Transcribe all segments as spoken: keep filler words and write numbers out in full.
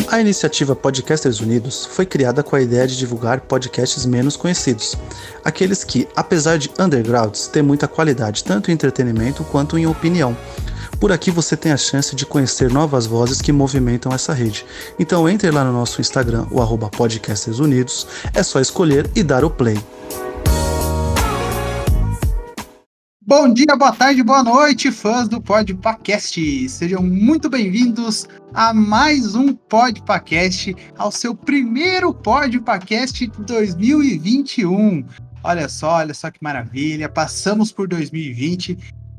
A iniciativa Podcasters Unidos foi criada com a ideia de divulgar podcasts menos conhecidos, aqueles que, apesar de undergrounds, têm muita qualidade tanto em entretenimento quanto em opinião. Por aqui você tem a chance de conhecer novas vozes que movimentam essa rede. Então entre lá no nosso Instagram, o arroba Podcasters Unidos, é só escolher e dar o play. Bom dia, boa tarde, boa noite, fãs do PodPacast. Sejam muito bem-vindos a mais um PodPacast, ao seu primeiro PodPacast de dois mil e vinte e um. Olha só, olha só que maravilha, passamos por dois mil e vinte,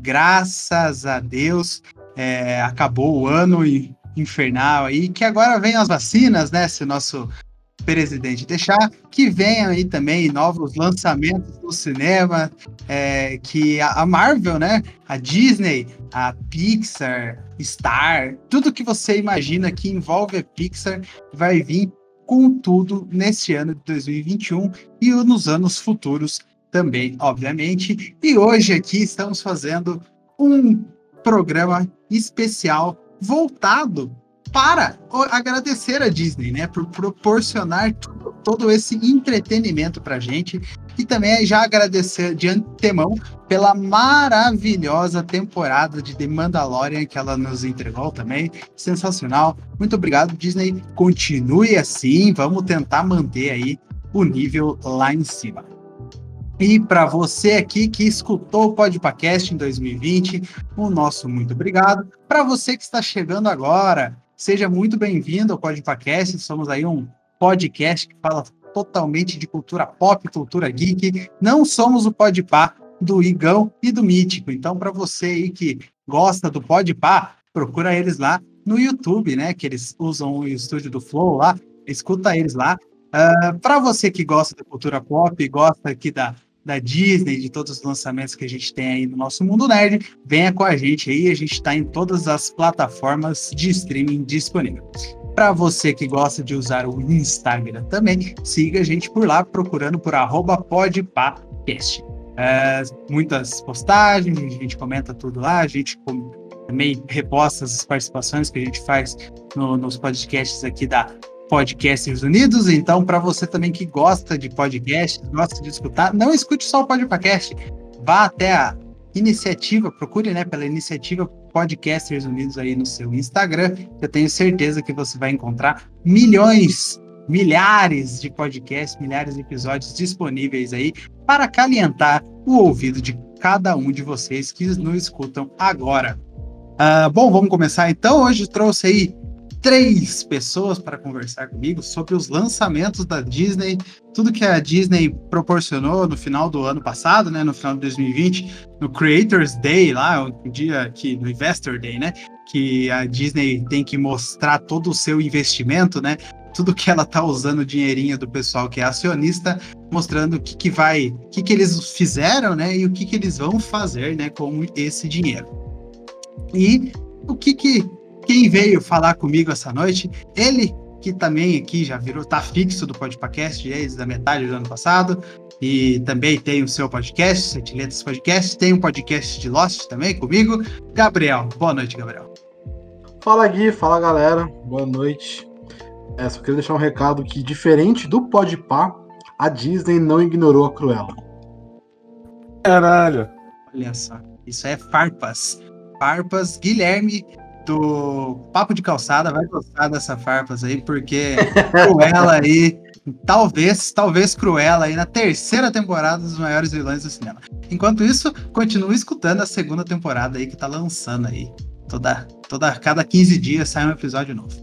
graças a Deus, é, acabou o ano infernal aí, que agora vem as vacinas, né, se o nosso presidente deixar, que venham aí também novos lançamentos no cinema, é, que a, a Marvel, né, a Disney, a Pixar, Star, tudo que você imagina que envolve a Pixar vai vir com tudo nesse ano de dois mil e vinte e um e nos anos futuros também, obviamente. E hoje aqui estamos fazendo um programa especial voltado para agradecer a Disney, né, por proporcionar tudo, todo esse entretenimento pra gente, e também já agradecer de antemão pela maravilhosa temporada de The Mandalorian que ela nos entregou também, sensacional. Muito obrigado, Disney, continue assim, vamos tentar manter aí o nível lá em cima. E para você aqui que escutou o PodPacast em dois mil e vinte, o nosso muito obrigado. Para você que está chegando agora, seja muito bem-vindo ao PodPacast. Somos aí um podcast que fala totalmente de cultura pop, cultura geek. Não somos o Podpah do Igão e do Mítico. Então, para você aí que gosta do Podpah, procura eles lá no YouTube, né? Que eles usam o estúdio do Flow lá. Escuta eles lá. Uh, para você que gosta da cultura pop, gosta aqui da, da Disney, de todos os lançamentos que a gente tem aí no nosso mundo nerd, venha com a gente aí, a gente está em todas as plataformas de streaming disponíveis. Para você que gosta de usar o Instagram também, siga a gente por lá, procurando por arroba podpacast. É, muitas postagens, a gente comenta tudo lá, a gente também reposta as participações que a gente faz no, nos podcasts aqui da Podcasters Unidos. Então, para você também que gosta de podcast, gosta de escutar, não escute só o PodPacast, vá até a iniciativa, procure, né, pela iniciativa Podcasters Unidos aí no seu Instagram. Eu tenho certeza que você vai encontrar milhões, milhares de podcasts, milhares de episódios disponíveis aí para acalentar o ouvido de cada um de vocês que nos escutam agora. Uh, bom, vamos começar então. Hoje trouxe aí três pessoas para conversar comigo sobre os lançamentos da Disney, tudo que a Disney proporcionou no final do ano passado, né, no final de dois mil e vinte, no Creators Day, lá, o dia que, no Investor Day, né, que a Disney tem que mostrar todo o seu investimento, né, tudo que ela tá usando o dinheirinho do pessoal que é acionista, mostrando o que que vai, o que que eles fizeram, né, e o que que eles vão fazer, né, com esse dinheiro. E o que que Quem veio falar comigo essa noite, ele que também aqui já virou, tá fixo do PodPacast desde a metade do ano passado, e também tem o seu podcast, Sete Letras Podcast, tem um podcast de Lost também comigo, Gabriel. Boa noite, Gabriel. Fala, Gui, fala, galera, boa noite. É, só queria deixar um recado que, diferente do Podpah, a Disney não ignorou a Cruella. Caralho. Olha só, isso é farpas. Farpas, Guilherme do Papo de Calçada vai gostar dessa farpas aí, porque Cruella aí, talvez, talvez Cruella aí na terceira temporada dos maiores vilões do cinema. Enquanto isso, continue escutando a segunda temporada aí que tá lançando aí. Toda, toda, cada quinze dias sai um episódio novo.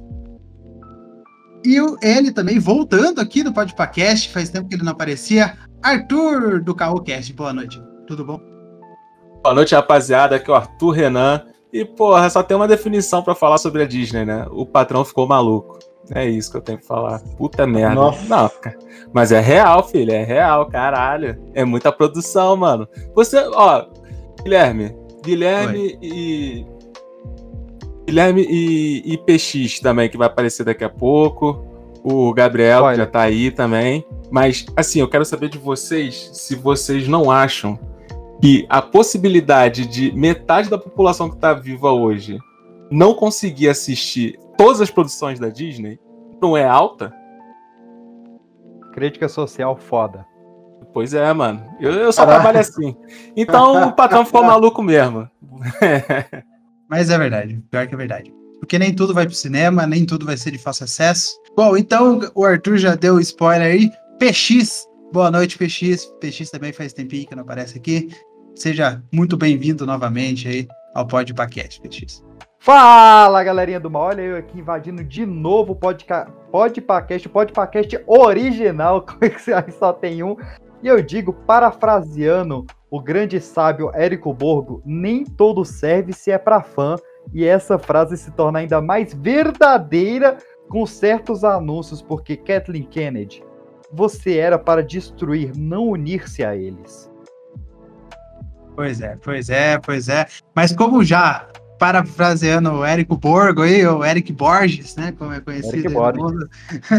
E o, ele também, voltando aqui no PodPacast, faz tempo que ele não aparecia, Arthur do CaoCast. Boa noite, tudo bom? Boa noite, rapaziada, aqui é o Arthur Renan. E, porra, só tem uma definição pra falar sobre a Disney, né? O patrão ficou maluco. É isso que eu tenho que falar. Puta merda. Nossa. Não, cara. Mas é real, filho. É real, caralho. É muita produção, mano. Você, ó, Guilherme. Guilherme Oi. e... Guilherme e, e P X também, que vai aparecer daqui a pouco. O Gabriel, Oi. que já tá aí também. Mas, assim, eu quero saber de vocês se vocês não acham que a possibilidade de metade da população que está viva hoje não conseguir assistir todas as produções da Disney Não é alta? Crítica social foda. Pois é, mano. Eu, eu só trabalho assim. Então o patrão ficou maluco mesmo. Mas é verdade, pior que é verdade. Porque nem tudo vai pro cinema, nem tudo vai ser de fácil acesso. Bom, então o Arthur já deu spoiler aí. P X, boa noite, P X. P X também faz tempinho que não aparece aqui. Seja muito bem-vindo novamente aí ao Podpacast, P X. Fala, galerinha do mal. Olha eu aqui invadindo de novo o podca... Podpacast, o Podpacast original, que aí só tem um. E eu digo, parafraseando o grande sábio Érico Borgo, nem todo service é pra fã, e essa frase se torna ainda mais verdadeira com certos anúncios, porque Kathleen Kennedy, você era para destruir, não unir-se a eles. Pois é, pois é, pois é. Mas como já, parafraseando o Érico Borgo aí, ou Eric Borges, né, como é conhecido aí no mundo.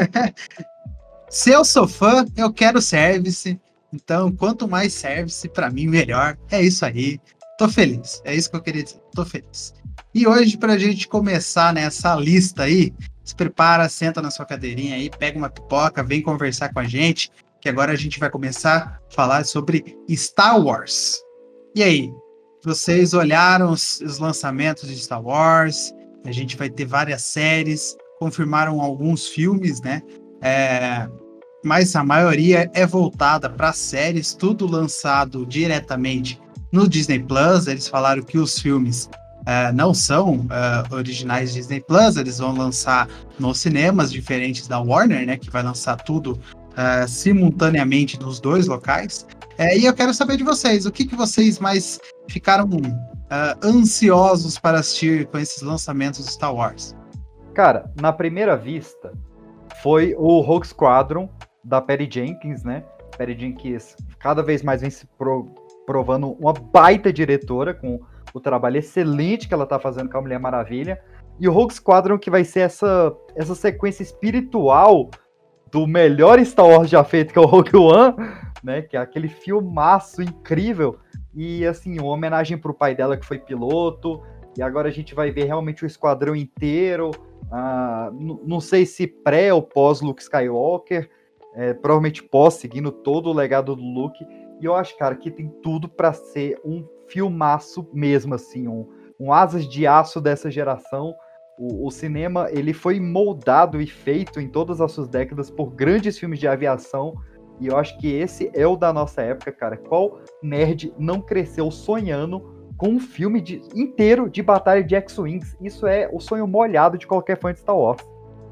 Se eu sou fã, eu quero service. Então, quanto mais service, pra mim, melhor. É isso aí. Tô feliz. É isso que eu queria dizer. Tô feliz. E hoje, pra gente começar nessa lista aí, se prepara, senta na sua cadeirinha aí, pega uma pipoca, vem conversar com a gente, que agora a gente vai começar a falar sobre Star Wars. E aí, vocês olharam os, os lançamentos de Star Wars? A gente vai ter várias séries, confirmaram alguns filmes, né? É... Mas a maioria é voltada para séries, tudo lançado diretamente no Disney Plus. Eles falaram que os filmes uh, não são uh, originais Disney Plus, eles vão lançar nos cinemas, diferentes da Warner, né, que vai lançar tudo uh, simultaneamente nos dois locais. Uh, e eu quero saber de vocês, o que, que vocês mais ficaram uh, ansiosos para assistir com esses lançamentos de Star Wars? Cara, na primeira vista, foi o Rogue Squadron, da Patty Jenkins, né? Patty Jenkins cada vez mais vem se pro, provando uma baita diretora, com o trabalho excelente que ela tá fazendo com a Mulher Maravilha. E o Rogue Squadron, que vai ser essa, essa sequência espiritual do melhor Star Wars já feito, que é o Rogue One, né? Que é aquele filmaço incrível. E, assim, uma homenagem pro pai dela, que foi piloto. E agora a gente vai ver realmente o esquadrão inteiro. Ah, n- não sei se pré ou pós Luke Skywalker. É, provavelmente pós, seguindo todo o legado do Luke. E eu acho, cara, que tem tudo pra ser um filmaço mesmo, assim, um, um asas de aço dessa geração. O, o cinema, ele foi moldado e feito em todas as suas décadas por grandes filmes de aviação, e eu acho que esse é o da nossa época, cara. Qual nerd não cresceu sonhando com um filme de, inteiro de batalha de X-Wings? Isso é o sonho molhado de qualquer fã de Star Wars.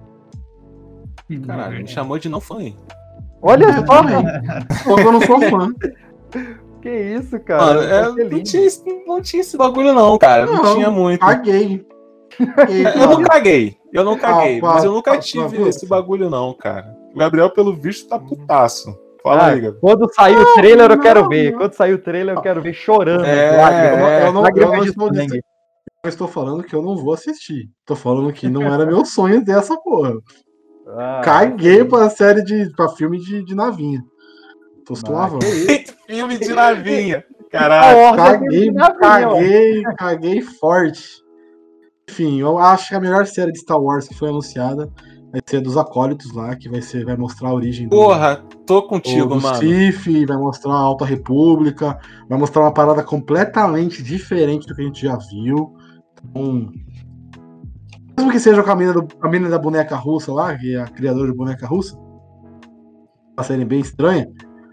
Caralho, me chamou de não fã, hein? Olha só! Só que eu não sou fã. Que isso, cara? Mano, é, não, tinha, esse- não tinha esse bagulho não, cara. Não, Não, tinha muito. Caguei. Caguei, Eu não cara. caguei, eu não caguei, Ah, pá, mas eu nunca pá, tive pá, esse bagulho não, cara. O Gabriel, pelo visto, tá putaço. Fala Ah, aí, Gabriel. quando sair o trailer, eu quero não, ver. não. Quando sair o trailer, eu quero ver chorando. É, lágrimas, Eu não, eu lágrimas não de estou sangue. dizendo- eu estou falando que eu não vou assistir. Tô falando que não era meu sonho ter essa porra. Ah, Caguei pra série de. pra filme de, de navinha. Tô Ah, suavão. Filme de navinha. A Caralho. ordem Caguei, tem nada a ver, ó. caguei, caguei forte. Enfim, eu acho que a melhor série de Star Wars que foi anunciada vai ser dos Acólitos lá, que vai, ser, vai mostrar a origem do, Porra, tô do, contigo, do mano. Sith, vai mostrar a Alta República, vai mostrar uma parada completamente diferente do que a gente já viu. Então, mesmo que seja com a mina, do, a mina da boneca russa lá, que é a criadora de boneca russa, uma série bem estranha.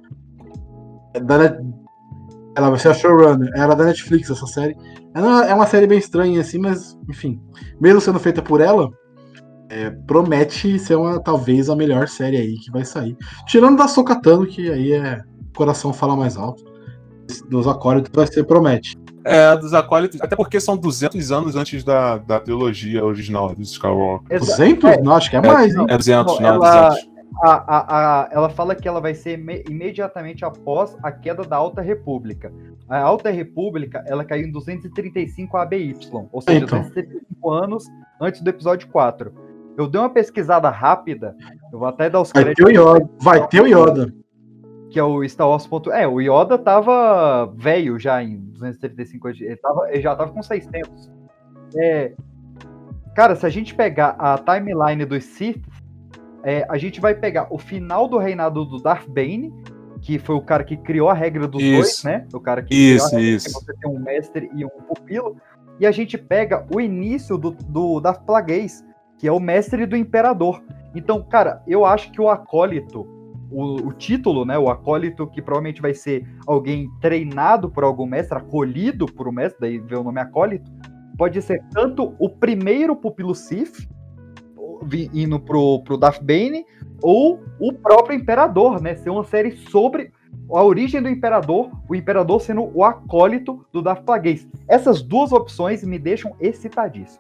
É da Net- Ela vai ser a showrunner, era da Netflix essa série. Ela é uma série bem estranha assim, mas enfim, mesmo sendo feita por ela, é, promete ser uma talvez a melhor série aí que vai sair. Tirando da Ahsoka Tano, que aí é coração fala mais alto. Dos Acólitos vai ser promete. É, dos Acólitos, até porque são duzentos anos antes da, da trilogia original dos Skywalker. Exa- duzentos? é, Não, acho que é mais, hein? É duzentos, Não, não, ela- duzentos. A, a, a, ela fala que ela vai ser me- imediatamente após a queda da Alta República. A Alta República, ela caiu em duzentos e trinta e cinco A B Y, ou seja, Então. duzentos e trinta e cinco anos antes do episódio quatro. Eu dei uma pesquisada rápida, eu vou até dar os Vai ter o créditos, Yoda. Vai ter o Yoda. que é o Star Wars. É, o Yoda tava velho já em duzentos e trinta e cinco, ele, tava, ele já tava com seiscentos. É, cara, se a gente pegar a timeline dos Sith, É, a gente vai pegar o final do reinado do Darth Bane, que foi o cara que criou a regra dos Isso. dois, né? O cara que Isso, criou a regra isso. que você tem um mestre e um pupilo. E a gente pega o início do, do Darth Plagueis, que é o mestre do Imperador. Então, cara, eu acho que o Acólito, o, o título, né? O Acólito, que provavelmente vai ser alguém treinado por algum mestre, acolhido por um mestre, daí vê o nome Acólito, pode ser tanto o primeiro pupilo Sith, indo pro, pro Darth Bane, ou o próprio Imperador, né? Ser uma série sobre a origem do Imperador, o Imperador sendo o acólito do Darth Plagueis. Essas duas opções me deixam excitadíssimo.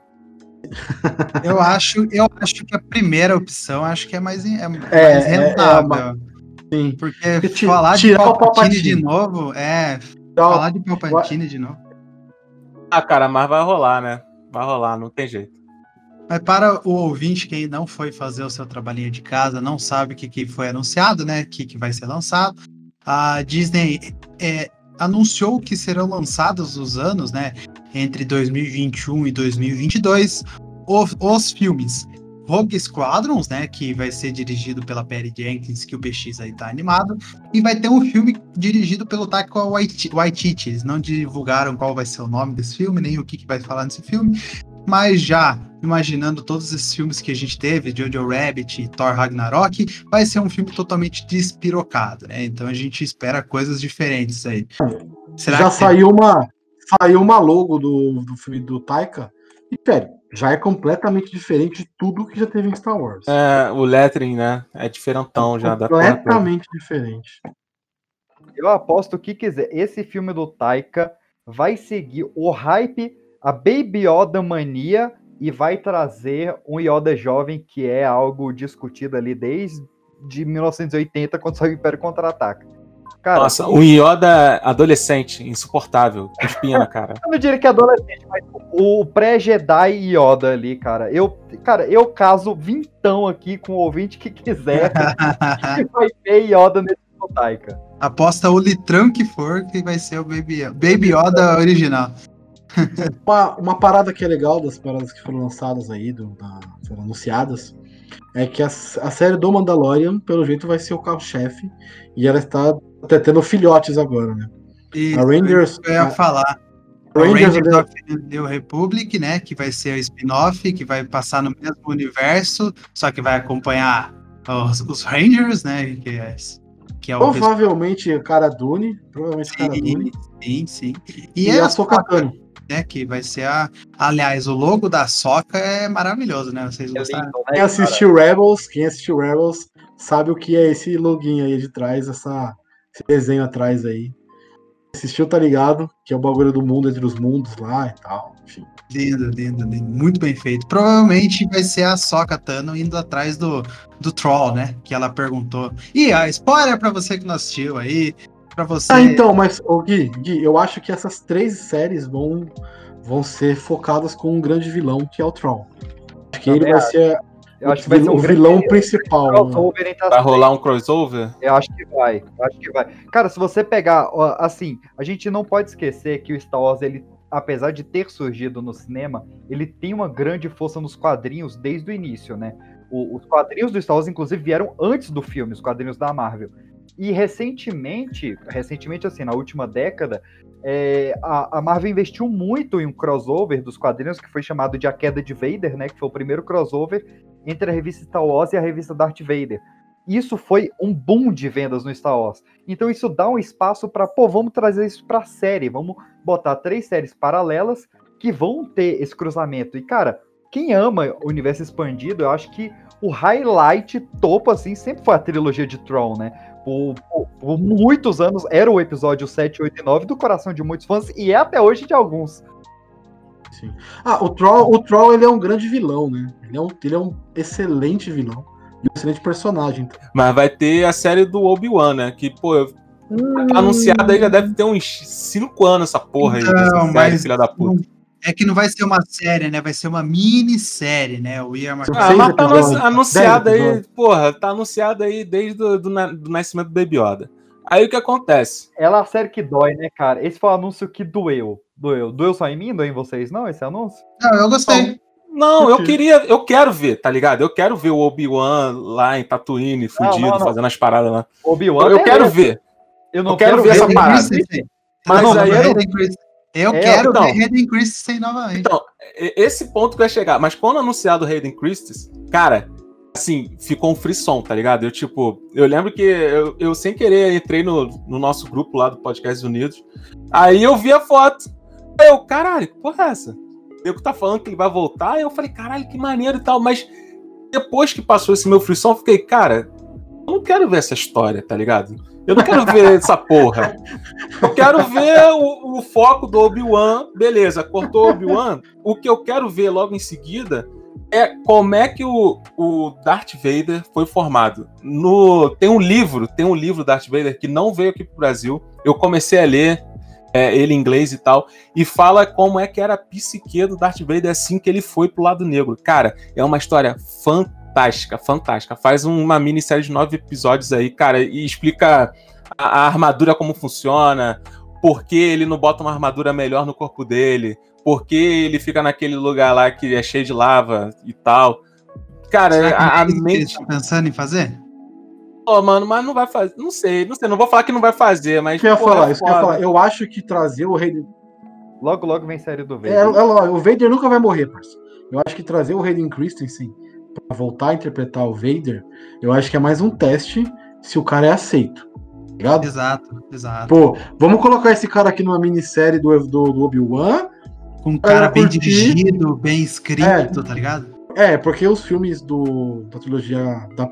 Eu acho, eu acho que a primeira opção acho que é mais, é, É, mais é- rentável. é uma- Sim. Porque Ti- falar de tirar o Palpatine Palpatine. de novo, é. Tirar o- Falar de Palpatine de novo. Ah, cara, mas vai rolar, né? Vai rolar, não tem jeito. Mas para o ouvinte que não foi fazer o seu trabalhinho de casa, não sabe o que, que foi anunciado, né? O que, que vai ser lançado. A Disney é, anunciou que serão lançados os anos, né? Entre dois mil e vinte e um e dois mil e vinte e dois, os, os filmes Rogue Squadrons, né? Que vai ser dirigido pela Patty Jenkins, que o B X aí tá animado. E vai ter um filme dirigido pelo Taika Waititi. Eles não divulgaram qual vai ser o nome desse filme, nem o que, que vai falar nesse filme. Mas já imaginando todos esses filmes que a gente teve, Jojo Rabbit e Thor Ragnarok, vai ser um filme totalmente despirocado, né? Então a gente espera coisas diferentes aí. Será já que saiu uma saiu uma logo do, do filme do Taika e, pera, já é completamente diferente de tudo que já teve em Star Wars. É, o lettering, né? É diferentão já da porra toda. Completamente diferente. Eu aposto o que quiser. Esse filme do Taika vai seguir o hype, a Baby Yoda mania, e vai trazer um Yoda jovem, que é algo discutido ali desde mil novecentos e oitenta, quando saiu o Império Contra-Ataca. Cara, Nossa, um Yoda adolescente, insuportável, com espinha na cara. eu não diria que é adolescente, mas o pré-Jedi Yoda ali, cara. Eu, cara, eu caso vintão aqui com o ouvinte que quiser que vai ter Yoda nesse filme do Taika. aposta o litrão que for que vai ser o Baby Yoda, Baby Yoda original? Uma, uma parada que é legal das paradas que foram lançadas aí, do, da, foram anunciadas, é que a, a série do Mandalorian, pelo jeito, vai ser o carro-chefe, e ela está até tendo filhotes agora, né? E A Rangers- eu ia a- falar. O Rangers, Rangers né? of the New Republic, né? Que vai ser o spin-off, que vai passar no mesmo universo, só que vai acompanhar os, os Rangers, né? Que é, que é o Provavelmente o Cara Dune, provavelmente o Cara Dune, Sim, sim. sim. e, E, é a a Ahsoka Sokka, Tano. né? Que vai ser a. Aliás, o logo da Sokka é maravilhoso, né? Vocês É gostaram? lindo, né, Quem cara? assistiu Rebels, quem assistiu Rebels sabe o que é esse login aí de trás, essa, esse desenho atrás aí. Assistiu, tá ligado? Que é o bagulho do mundo entre os mundos lá e tal. Enfim. Lindo, lindo, lindo. Muito bem feito. Provavelmente vai ser a Sokka Tano indo atrás do, do Troll, né? Que ela perguntou. E a spoiler pra você que não assistiu aí. Pra você. Ah, então, mas, ô, Gui, Gui, eu acho que essas três séries vão, vão ser focadas com um grande vilão, que é o Troll. Acho que ele Também vai acho. ser Eu acho que vai ser o um grande vilão principal. né? crossover entre as Vai rolar um crossover? Eu acho que vai, eu acho que vai. Cara, se você pegar, ó, assim, a gente não pode esquecer que o Star Wars, ele, apesar de ter surgido no cinema, ele tem uma grande força nos quadrinhos desde o início, né? O- os quadrinhos do Star Wars, inclusive, vieram antes do filme, os quadrinhos da Marvel. E recentemente, recentemente assim, na última década, é, a, a Marvel investiu muito em um crossover dos quadrinhos que foi chamado de A Queda de Vader, né? Que foi o primeiro crossover entre a revista Star Wars e a revista Darth Vader. Isso foi um boom de vendas no Star Wars. Então isso dá um espaço para, pô, vamos trazer isso para a série, vamos botar três séries paralelas que vão ter esse cruzamento. E cara, quem ama o universo expandido, eu acho que o highlight topo assim sempre foi a trilogia de Tron, né? Por, por, por muitos anos era o episódio sete, oito e nove do coração de muitos fãs e é até hoje de alguns. Sim. Ah, o Troll, o Troll ele é um grande vilão, né? Ele é um, ele é um excelente vilão. E um excelente personagem. Mas vai ter a série do Obi-Wan, né? Que, pô, tá anunciada aí já deve ter uns cinco anos essa porra aí. Não, dessa série, mas filha da puta. É que não vai ser uma série, né? Vai ser uma minissérie, né? O Ian Mc- Ah, Seis mas tá episódios, anunciada dez aí, episódios. porra, tá anunciada aí desde do, do, na- do nascimento do Baby Yoda. Aí o que acontece? Ela é a série que dói, né, cara? Esse foi o anúncio que doeu. Doeu. Doeu só em mim? Doeu em vocês, não? Esse anúncio? Não, eu gostei. Não, eu queria, eu quero ver, tá ligado? Eu quero ver o Obi-Wan lá em Tatooine, fudido, não, não, não. fazendo as paradas lá. Obi-Wan, eu, eu quero ver. Eu não eu quero, quero ver essa parada. Mas não, aí eu, eu é, quero então, ver Hayden Christensen novamente. Então, esse ponto que vai chegar. Mas quando anunciado o Hayden Christensen, cara, assim, ficou um frisson, tá ligado? Eu, tipo, eu lembro que eu, eu sem querer entrei no, no nosso grupo lá do Podcast Unidos. Aí eu vi a foto. Aí eu, caralho, que porra é essa? Eu que tá falando que ele vai voltar, eu falei, caralho, que maneiro e tal, mas depois que passou esse meu frisson, eu fiquei, cara, eu não quero ver essa história, tá ligado? Eu não quero ver essa porra. Eu quero ver o, o foco do Obi-Wan, beleza, cortou o Obi-Wan, o que eu quero ver logo em seguida é como é que o, o Darth Vader foi formado. No, tem um livro, tem um livro do Darth Vader que não veio aqui pro Brasil, eu comecei a ler, É, ele em inglês e tal, e fala como é que era a psique do Darth Vader assim que ele foi pro lado negro. Cara, é uma história fantástica, fantástica. Faz uma minissérie de nove episódios aí, cara, e explica a, a armadura como funciona, por que ele não bota uma armadura melhor no corpo dele, por que ele fica naquele lugar lá que é cheio de lava e tal. Cara, Será que a, a eles mente... estão pensando em fazer? Pô, mano, mas não vai fazer. Não sei, não sei. Não vou falar que não vai fazer, mas. Isso que eu ia pô, falar, é isso que eu ia falar. Eu acho que trazer o Hayden. Logo, logo vem série do Vader. É, é, o Vader nunca vai morrer, parceiro. Eu acho que trazer o Hayden Christensen pra voltar a interpretar o Vader, eu acho que é mais um teste se o cara é aceito. Tá ligado? Exato, exato. Pô, vamos colocar esse cara aqui numa minissérie do, do, do Obi-Wan. Com um cara bem curtir. dirigido, bem escrito, é, tá ligado? É, porque os filmes do, da trilogia da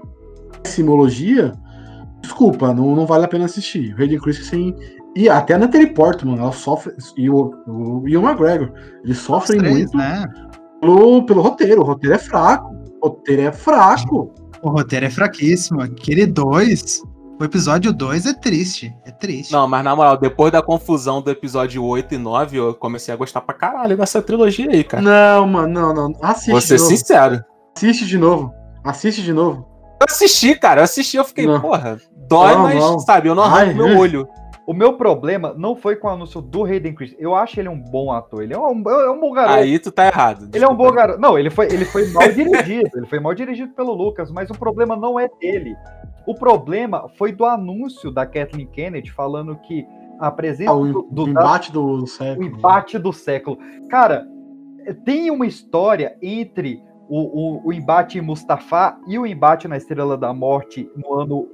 simologia, desculpa, não, não vale a pena assistir. O Hayden Christensen e até a Natalie Portman, ela sofre, e o, o Ian McGregor, eles sofrem três, muito né? pelo, pelo roteiro. O roteiro é fraco. O roteiro é fraco. O roteiro é fraquíssimo. Aquele dois, o episódio dois é triste. É triste. Não, mas na moral, depois da confusão do episódio oito e nove, eu comecei a gostar pra caralho dessa trilogia aí, cara. Não, mano, não, não. Assiste. Vou ser de novo. sincero. Assiste de novo. Assiste de novo. Eu assisti, cara, eu assisti, eu fiquei, não. porra, dói, não, mas, não. sabe, eu não arranco meu olho. O meu problema não foi com o anúncio do Hayden Christensen. Eu acho ele um bom ator. Ele é um, é um bom garoto. Aí tu tá errado. Desculpa. Ele é um bom garoto. Não, ele foi, ele foi mal dirigido. Ele foi mal dirigido pelo Lucas, mas o problema não é dele. O problema foi do anúncio da Kathleen Kennedy falando que a presença ah, o, do, do o embate do, do século. O embate do século. Cara, tem uma história entre o, o, o embate em Mustafá e o embate na Estrela da Morte no ano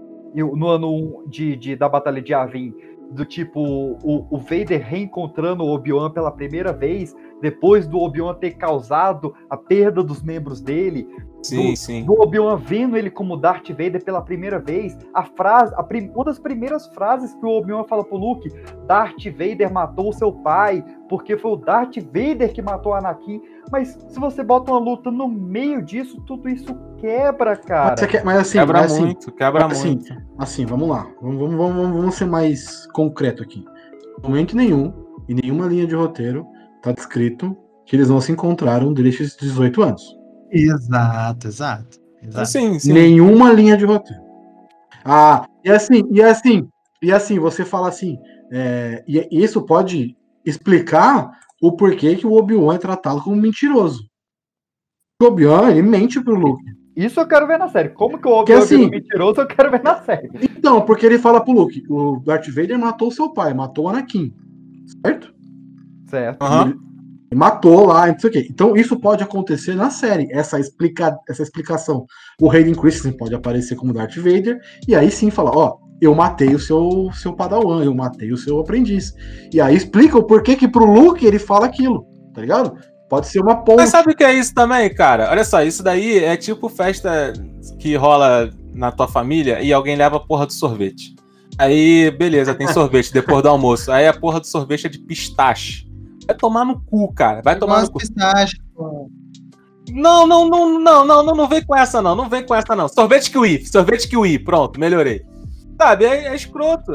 no ano um de, de, da Batalha de Yavin, do tipo o, o Vader reencontrando o Obi-Wan pela primeira vez, depois do Obi-Wan ter causado a perda dos membros dele, sim, do, sim. do Obi-Wan vendo ele como Darth Vader pela primeira vez, a frase, a prim, uma das primeiras frases que o Obi-Wan fala pro Luke, Darth Vader matou seu pai, porque foi o Darth Vader que matou Anakin. Mas se você bota uma luta no meio disso, tudo isso quebra, cara. Mas, quer, mas assim, quebra mas, assim, muito, quebra assim, muito. Assim, vamos lá. Vamos, vamos, vamos, vamos ser mais concreto aqui. No momento nenhum, em nenhuma linha de roteiro, tá descrito que eles não se encontraram desde os dezoito anos. Exato, exato. exato. Sim, sim. Nenhuma linha de roteiro. Ah, e assim, e assim, e assim, você fala assim, é, e isso pode explicar o porquê que o Obi-Wan é tratado como mentiroso. O Obi-Wan, ele mente pro Luke. Isso eu quero ver na série. Como que o Obi-Wan assim, é mentiroso, eu quero ver na série. Então, porque ele fala pro Luke, o Darth Vader matou seu pai, matou o Anakin. Certo? Certo. Uhum. Ele, ele matou lá, não sei o quê. Então, isso pode acontecer na série, essa, explica, essa explicação. O Hayden Christensen pode aparecer como Darth Vader, e aí sim falar, ó, eu matei o seu, seu padawan, eu matei o seu aprendiz. E aí explica o porquê que pro Luke ele fala aquilo, tá ligado? Pode ser uma ponte. Mas sabe o que é isso também, cara? Olha só, isso daí é tipo festa que rola na tua família e alguém leva a porra do sorvete. Aí, beleza, tem sorvete depois do almoço. Aí a porra do sorvete é de pistache. Vai tomar no cu, cara. Vai eu tomar no cu. Pistache, pô. Não, não, não, não, não, não, não vem com essa, não. Não vem com essa, não. Sorvete kiwi, sorvete kiwi. Pronto, melhorei. Sabe, é, é escroto.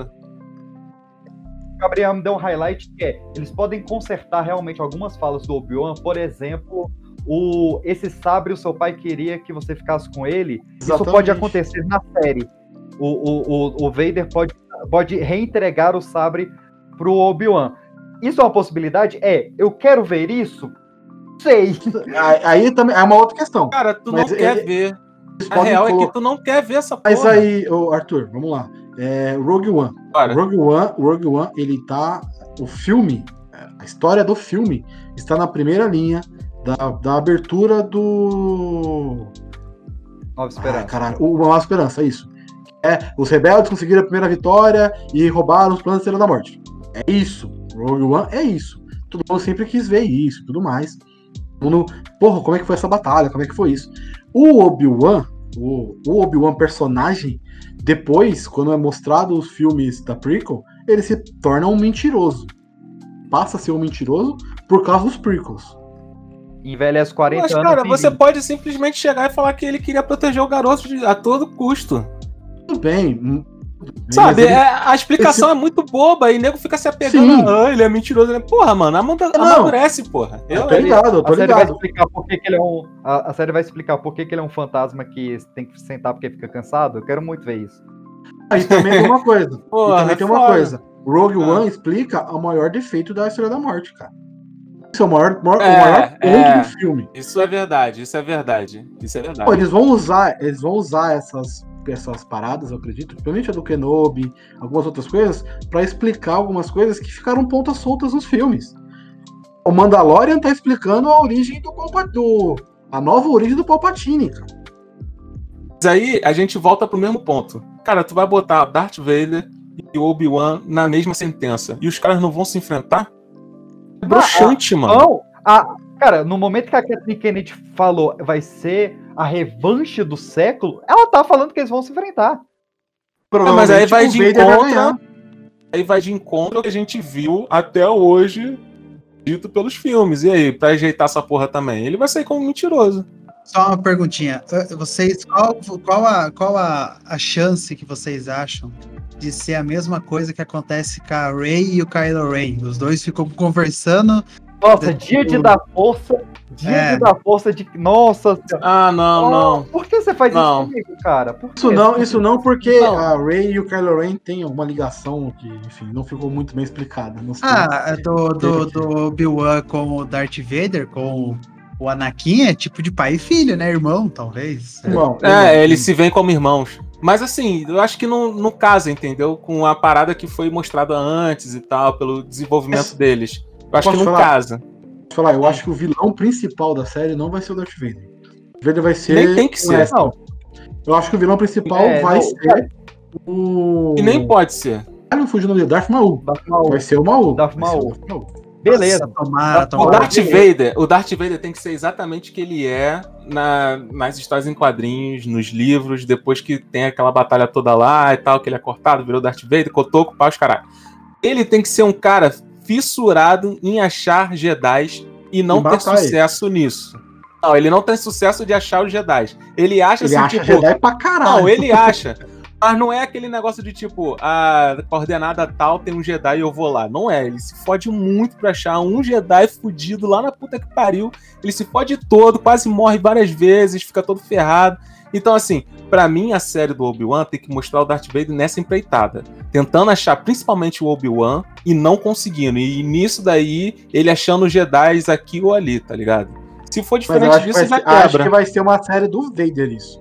O Gabriel me deu um highlight que é, eles podem consertar realmente algumas falas do Obi-Wan, por exemplo, o, esse sabre o seu pai queria que você ficasse com ele. Exatamente. Isso pode acontecer na série. O, o, o, o Vader pode, pode reentregar o sabre pro Obi-Wan. Isso é uma possibilidade? É. Eu quero ver isso? sei. Aí, aí também é uma outra questão. Cara, tu Mas não quer ele- ver. Eles A podem real é colo- que tu não quer ver essa porra. Mas aí, ô, Arthur, vamos lá. É, Rogue One. Cara, Rogue One, Rogue One, ele tá. O filme, a história do filme, está na primeira linha da, da abertura do. Nova Ah, Esperança. caralho, o Uma Nova Esperança, isso. É, os rebeldes conseguiram a primeira vitória e roubaram os planos da Estrela da Morte. É isso. Rogue One é isso. Todo mundo sempre quis ver isso e tudo mais. Todo mundo, porra, como é que foi essa batalha? Como é que foi isso? O Obi-Wan, o, o Obi-Wan personagem, depois, quando é mostrado os filmes da prequel, ele se torna um mentiroso. Passa a ser um mentiroso por causa dos prequels. Envelhece quarenta mas, anos. cara, tem você vinte. pode simplesmente chegar e falar que ele queria proteger o garoto de- a todo custo. Tudo bem. hum, Sabe, mas ele- é- a explicação é muito boba e o nego fica se apegando Sim. a, ah, ele é mentiroso. Né? Porra, mano, amanda- Não. amadurece, porra. Eu Eu, tô ligado, eu tô A série vai ligado. explicar por que, que ele é um. A, a série vai explicar por que, que ele é um fantasma que tem que sentar porque fica cansado. Eu quero muito ver isso. Aí também tem uma coisa. Porra, e também tem uma foda. coisa. Rogue Ah. One explica o maior defeito da Estrela da Morte, cara. Isso é o maior, maior- É, o maior ponto é. do filme. Isso é verdade, isso é verdade. Isso é verdade. Pô, eles vão usar, eles vão usar essas, essas paradas, eu acredito, principalmente a do Kenobi, algumas outras coisas, pra explicar algumas coisas que ficaram pontas soltas nos filmes. O Mandalorian tá explicando a origem do Palpatine, a nova origem do Palpatine, cara. Mas aí a gente volta pro mesmo ponto. Cara, tu vai botar Darth Vader e o Obi-Wan na mesma sentença e os caras não vão se enfrentar? É broxante, mano. Não, a, cara, no momento que a Kathleen Kennedy falou vai ser a revanche do século, ela tá falando que eles vão se enfrentar. Ah, mas aí vai o de Vader vai encontro. ganhar. Aí vai de encontro ao que a gente viu até hoje dito pelos filmes. E aí, pra ajeitar essa porra também? Ele vai sair como mentiroso. Só uma perguntinha. Uh, Vocês, qual, qual, a, qual a, a chance que vocês acham de ser a mesma coisa que acontece com a Rey e o Kylo Ren? Os dois ficam conversando. Nossa, dia de dar força, dia É. de dar força de. Nossa senhora. Ah, não, Oh, não. Por que você faz Não. isso comigo, cara? Por Isso quê? não, isso não porque Não. a Rey e o Kylo Ren têm alguma ligação que, enfim, não ficou muito bem explicada. nos Ah, filmes. do, do, do Obi-Wan com o Darth Vader, com o Anakin, é tipo de pai e filho, né? Irmão, talvez. Irmão, É, irmão, eles se veem como irmãos. Mas assim, eu acho que não, não casa, entendeu? Com a parada que foi mostrada antes e tal, pelo desenvolvimento Mas- deles. Eu acho que Posso não falar? casa. Deixa eu falar, eu acho que o vilão principal da série não vai ser o Darth Vader. O Vader vai ser. Nem tem que um ser. extra. Não. Eu acho que o vilão principal É, vai não, ser o. E nem pode ser. Ah, não fugiu o nome dele, Darth Maul. Darth Maul. Vai ser o Maul. Darth Vai ser o Maul. Darth Maul. Beleza. Tomara, O tomara. Darth Vader, o Darth Vader tem que ser exatamente o que ele é na, nas histórias em quadrinhos, nos livros, depois que tem aquela batalha toda lá e tal, que ele é cortado, virou Darth Vader, cotoco, pau, os caralho. Ele tem que ser um cara fissurado em achar Jedis e não E ter matar sucesso nisso. Não, ele não tem sucesso de achar os Jedis. Ele acha Ele assim, acha tipo... Jedi pra caralho. Não, ele acha. Mas não é aquele negócio de tipo, a coordenada tal tem um Jedi e eu vou lá. Não é. Ele se fode muito pra achar um Jedi fudido lá na puta que pariu. Ele se fode todo, quase morre várias vezes, fica todo ferrado. Então, assim, pra mim a série do Obi-Wan tem que mostrar o Darth Vader nessa empreitada. Tentando achar principalmente o Obi-Wan e não conseguindo. E nisso daí, ele achando os Jedis aqui ou ali, tá ligado? Se for Mas eu diferente acho que, disso, vai já ser, acho quebra. que vai ser uma série do Vader isso.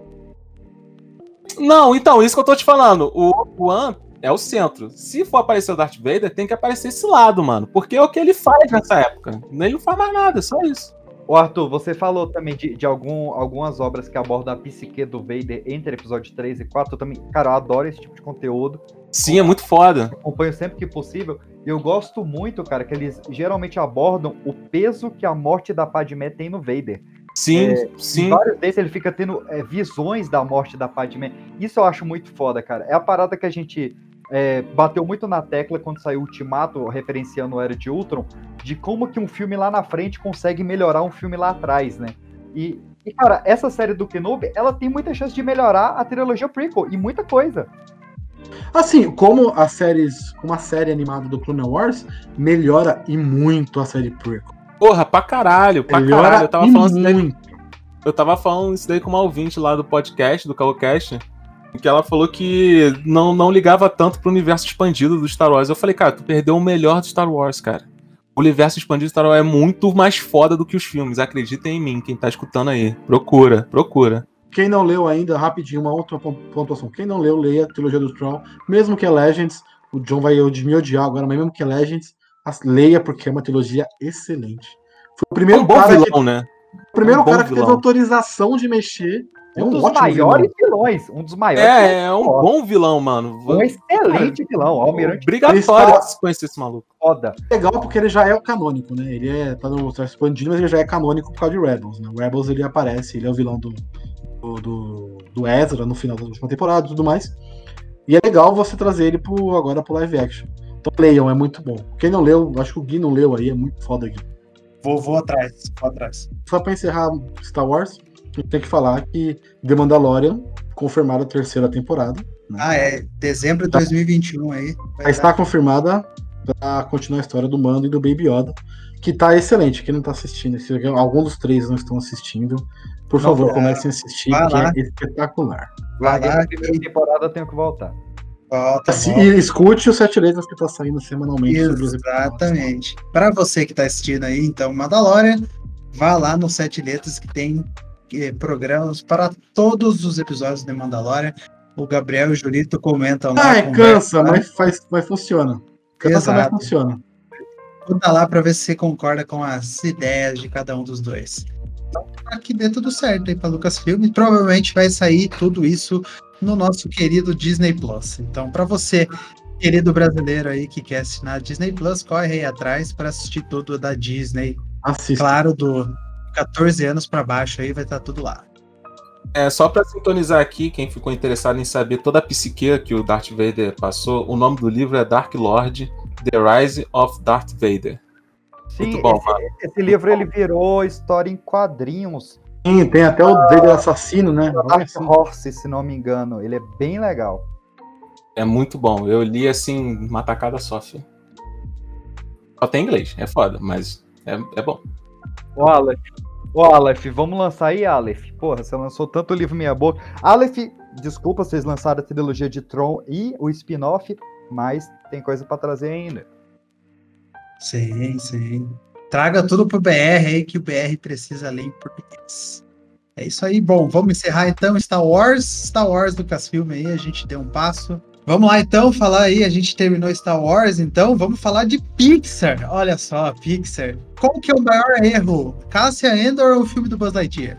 Não, então, isso que eu tô te falando. O Obi-Wan é o centro. Se for aparecer o Darth Vader, tem que aparecer esse lado, mano. Porque é o que ele faz nessa época. Ele não faz mais nada, só isso. Ô Arthur, você falou também de, de algum, algumas obras que abordam a psique do Vader entre episódio três e quatro. Eu também, cara, eu adoro esse tipo de conteúdo. Sim, é muito foda. Acompanho sempre que possível. E eu gosto muito, cara, que eles geralmente abordam o peso que a morte da Padmé tem no Vader. Sim, Em sim. vários desses ele fica tendo é, visões da morte da Padmé. Isso eu acho muito foda, cara. É a parada que a gente é, bateu muito na tecla quando saiu o Ultimato, referenciando o Era de Ultron, de como que um filme lá na frente consegue melhorar um filme lá atrás, né? E, e cara, essa série do Kenobi, ela tem muita chance de melhorar a trilogia prequel, e muita coisa. Assim, como as séries, como a série animada do Clone Wars melhora e muito a série prequel. Porra, pra caralho, pra Melhora caralho. Eu tava e falando isso daí, muito. eu tava falando isso daí com uma ouvinte lá do podcast, do Calocast, que ela falou que não, não ligava tanto pro universo expandido do Star Wars. Eu falei, cara, tu perdeu o melhor do Star Wars, cara. O O universo expandido de Star Wars é muito mais foda do que os filmes, acreditem em mim, quem tá escutando aí. Procura, procura. Quem não leu ainda, rapidinho, uma outra pontuação. Quem não leu, leia a trilogia do Tron, mesmo que é Legends, o John vai me odiar agora, mas mesmo que é Legends, leia porque é uma trilogia excelente. Foi o primeiro é um bom cara vilão, que, né? o primeiro é um cara que vilão. teve autorização de mexer. É um, um dos ótimo maiores vilão. vilões. Um dos maiores. É, é um bom vilão, mano. Um excelente vilão. O Almirante Obrigatório está... conhecer esse maluco. Foda. Legal porque ele já é o canônico, né? Ele é, tá no tá expandido, mas ele já é canônico por causa de Rebels, né? O Rebels ele aparece, ele é o vilão do, do, do, do Ezra no final da última temporada e tudo mais. E é legal você trazer ele pro, agora pro live action. Então leiam, é muito bom. Quem não leu, acho que o Gui não leu aí, é muito foda aqui. Vou, vou atrás, vou atrás. Só pra encerrar Star Wars, a gente tem que falar que The Mandalorian confirmada a terceira temporada. Né? Ah, é. Dezembro de dois mil e vinte e um aí. Já está confirmada pra continuar a história do Mando e do Baby Yoda, que tá excelente. Quem não tá assistindo, se algum dos três não estão assistindo, por Não, favor, é. comecem a assistir, Vai porque lá. é espetacular. Vai Larguei lá a primeira temporada, eu tenho que voltar. Volta, Assim, volta. e escute os Sete Letras que tá saindo semanalmente sobre os episódios. Exatamente. Para você que está assistindo aí, então, Mandalorian, vá lá no Sete Letras que tem eh, programas para todos os episódios de Mandalorian. O Gabriel e o Julito comentam lá. Ai, conversam cansa, lá. mas, faz, mas funciona. Cansa, mas Exato. funciona. Conta lá para ver se você concorda com as ideias de cada um dos dois. Então, aqui dê tudo certo aí para Lucasfilm. Provavelmente vai sair tudo isso no nosso querido Disney Plus. Então, para você, querido brasileiro aí que quer assinar a Disney Plus, corre aí atrás para assistir tudo da Disney. Assista. Claro, do catorze anos para baixo aí vai estar tudo lá. É, só pra sintonizar aqui, quem ficou interessado em saber toda a psique que o Darth Vader passou, o nome do livro é Dark Lord, The Rise of Darth Vader. Sim, Muito bom, esse, mano. esse livro ele virou história em quadrinhos. Sim, tem até o Vader assassino, né? Dark Horse, se não me engano. Ele é bem legal. É muito bom. Eu li assim, uma tacada só, filho. Só tem inglês, é foda, mas é, é bom. Ô, Aleph, ô, Aleph, vamos lançar aí, Aleph. Porra, você lançou tanto livro meia boca. Aleph, desculpa, vocês lançaram a trilogia de Tron e o spin-off, mas tem coisa pra trazer ainda. Sim, sim. Traga tudo pro B R aí, que o B R precisa ler em português. É isso aí. Bom, vamos encerrar então Star Wars. Star Wars do Lucasfilm aí, a gente deu um passo. Vamos lá então, falar aí, a gente terminou Star Wars, então vamos falar de Pixar. Olha só, Pixar. Qual que é o maior erro? Cassian Andor ou o filme do Buzz Lightyear?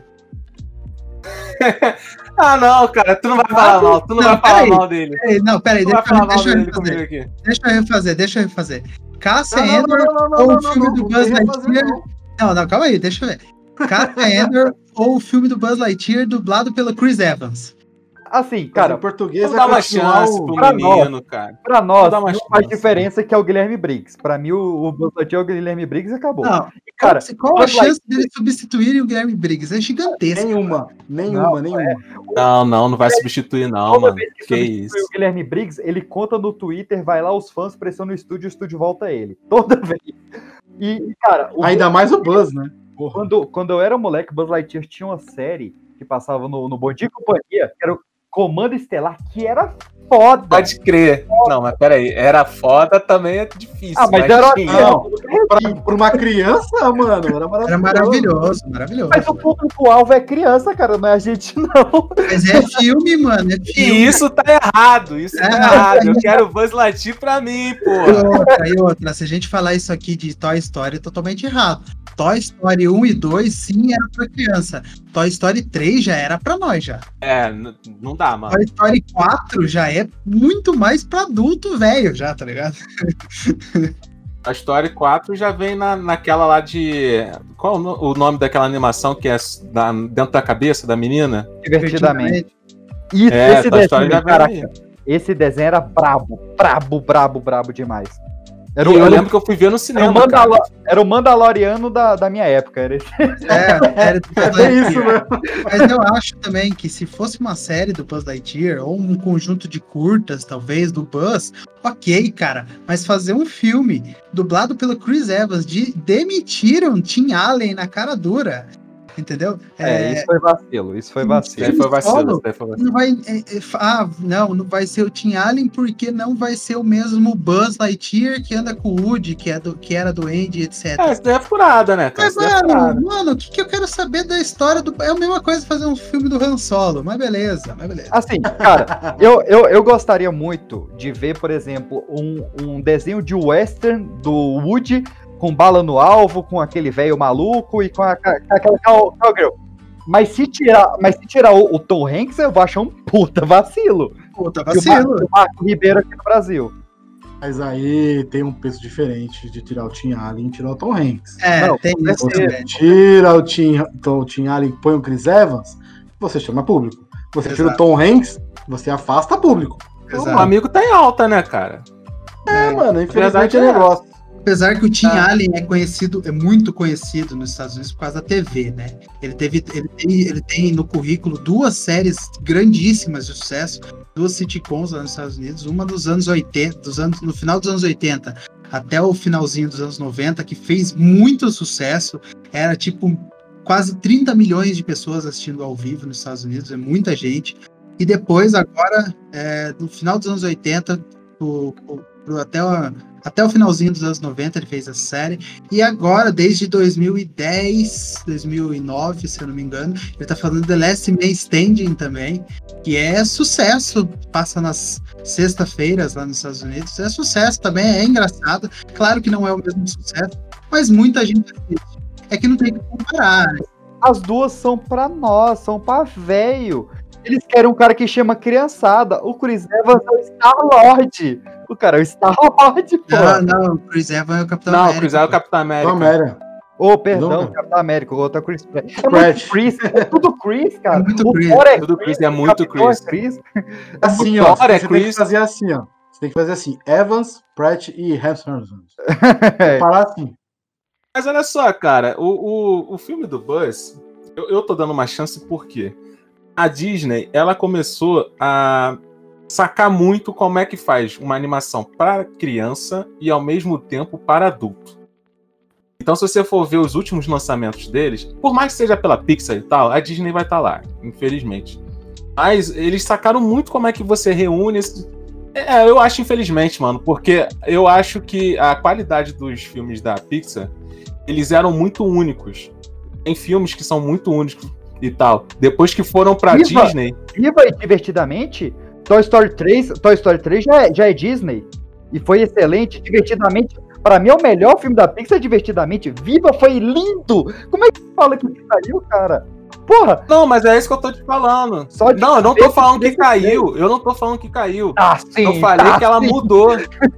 Ah, não, cara, tu não vai falar mal, tu não, Não, vai falar peraí. mal dele. Peraí, não, peraí, Tu não vai deixa, falar eu- mal deixa eu dele comigo refazer. aqui. Deixa eu refazer, deixa eu refazer. Cassian Não, não, Andor não, não, não, ou não, o filme não, do não, Buzz não tem refazer, Lightyear? não. Não, não, calma aí, deixa eu ver. Cassian Andor ou o filme do Buzz Lightyear dublado pelo Chris Evans? Assim, Cara, cara, em português Vamos é dar uma continuar chance o- pro pra menino, cara. pra nós, Dá uma não faz chance. diferença que é o Guilherme Briggs. Pra mim, o, o Buzz Lightyear é o Guilherme Briggs e acabou. Não, E, cara, qual a Buzz chance deles substituírem o Guilherme Briggs? É gigantesca. Nenhuma, nenhuma, nenhuma. Não, não, não vai substituir não, Toda mano. vez que Que substitui isso. o Guilherme Briggs, ele conta no Twitter, vai lá, os fãs pressionam no estúdio, o estúdio volta ele. Toda vez. E, e, cara, o Ainda mais o Buzz, né? Porra. Quando, quando eu era moleque, Buzz Lightyear tinha uma série que passava no, no Bom Dia e Companhia, que era o Comando Estelar, que era foda. Pode crer. Não, mas peraí, era foda também é difícil. Ah, mas era tinha. Não, pra, pra uma criança, mano, era maravilhoso. Era maravilhoso, maravilhoso. Mas o público-alvo é criança, cara, não é a gente, não. Mas é filme, mano, é filme. E isso tá errado, isso É, tá errado. Eu quero Buzz Lightyear pra mim, E porra. outra, e outra, se a gente falar isso aqui de Toy Story, é totalmente errado. Toy Story um e dois, sim, era pra criança. Toy Story três já era pra nós, já. É, n- não dá, mano. Toy Story quatro já é muito mais pra adulto velho, já, tá ligado? A Story quatro já vem na, naquela lá de... Qual o no- o nome daquela animação que é da- dentro da cabeça da menina? Divertidamente. Isso, É, esse Toy Story desenho, já vem caraca, aí. esse desenho era brabo, brabo, brabo, brabo demais. Era E o, eu era o- lembro que eu fui ver no era o cinema, Mandalo- cara. era o Mandaloriano da, da minha época. Era esse. É, era do É Buzz bem isso, Lightyear. né? Mas eu acho também que se fosse uma série do Buzz Lightyear, ou um conjunto de curtas, talvez, do Buzz, ok, cara. Mas fazer um filme dublado pelo Chris Evans, de demitiram Tim Allen na cara dura. entendeu? É, isso foi vacilo, isso foi vacilo. Isso aí foi vacilo, Solo, isso aí foi vacilo. Não vai, é, é, ah, não, não vai ser o Tim Allen porque não vai ser o mesmo Buzz Lightyear que anda com o Woody, que, é do, que era do Andy, etcétera. É, isso daí é furada, né, cara? Mas, Isso daí é mano, furada. mano, o que, que eu quero saber da história do. É a mesma coisa fazer um filme do Han Solo, mas beleza, mas beleza. Assim, cara, eu, eu, eu gostaria muito de ver, por exemplo, um, um desenho de western do Woody com bala no alvo, com aquele velho maluco e com, a, com aquela cow- cowgirl. Mas se tirar, mas se tirar o, o Tom Hanks, eu vou achar um puta vacilo. Puta, E o Mar- vacilo. o Marco Ribeiro aqui no Brasil. Mas aí tem um peso diferente de tirar o Tim Allen e tirar o Tom Hanks. É, Não, tem com isso Você também. tira o Tim, o Tim Allen e põe o Chris Evans, você chama público. Você tira Exato. o Tom Hanks, você afasta público. O Exato. amigo tá em alta, né, cara? É, mano, infelizmente verdade é é negócio. Apesar que o Tim Ah. Allen é conhecido, é muito conhecido nos Estados Unidos por causa da T V, né? Ele teve, ele tem, ele tem no currículo duas séries grandíssimas de sucesso, duas sitcoms lá nos Estados Unidos, uma dos anos oitenta, dos anos, no final dos anos oitenta até o finalzinho dos anos noventa, que fez muito sucesso. Era tipo quase trinta milhões de pessoas assistindo ao vivo nos Estados Unidos, é muita gente. E depois, agora, é, no final dos anos oitenta, pro, pro, pro, até, o, até o finalzinho dos anos noventa, ele fez a série. E agora, desde dois mil e dez, dois mil e nove, se eu não me engano, ele tá falando The Last Man Standing também, que é sucesso, passa nas sexta-feiras lá nos Estados Unidos. É sucesso também, é engraçado. Claro que não é o mesmo sucesso, mas muita gente assiste. É que não tem que comparar, né? As duas são pra nós, são pra velho. Eles querem um cara que chama criançada. O Chris Evans é o Star-Lord. O cara é o Star-Lord, pô. Não, não, o Chris Evans é o Capitão Não, o América. Chris é o pô. Capitão América. Não, Mera. Ô, perdão, Não. Capitão América, o outro é o Chris Pratt. É Pratt. muito Chris, é tudo Chris, cara. É muito o Chris. Thor é Tudo Chris, Chris, é o muito Capitão Chris. É Chris. Assim, O ó, Thor é você tem Chris. que fazer assim, ó. Você tem que fazer assim, Evans, Pratt e Hemsworth. É. Parar assim. Mas olha só, cara, o, o, o filme do Buzz, eu, eu tô dando uma chance porque a Disney, ela começou a sacar muito como é que faz uma animação para criança e ao mesmo tempo para adulto. Então, se você for ver os últimos lançamentos deles, por mais que seja pela Pixar e tal, a Disney vai estar lá, infelizmente. Mas eles sacaram muito como é que você reúne esse... É, eu acho infelizmente, mano, porque eu acho que a qualidade dos filmes da Pixar, eles eram muito únicos. Tem filmes que são muito únicos e tal. Depois que foram pra Viva! Disney... Viva e divertidamente, Toy Story três, Toy Story três já é, já é Disney. E foi excelente, divertidamente. Pra mim é o melhor filme da Pixar, divertidamente. Viva foi lindo! Como é que fala que saiu, cara? Porra! Não, mas é isso que eu tô te falando. Só de Não, eu não tô cabeça, falando que desse caiu. Eu não tô falando que caiu. Tá sim, Eu falei tá que ela sim. mudou.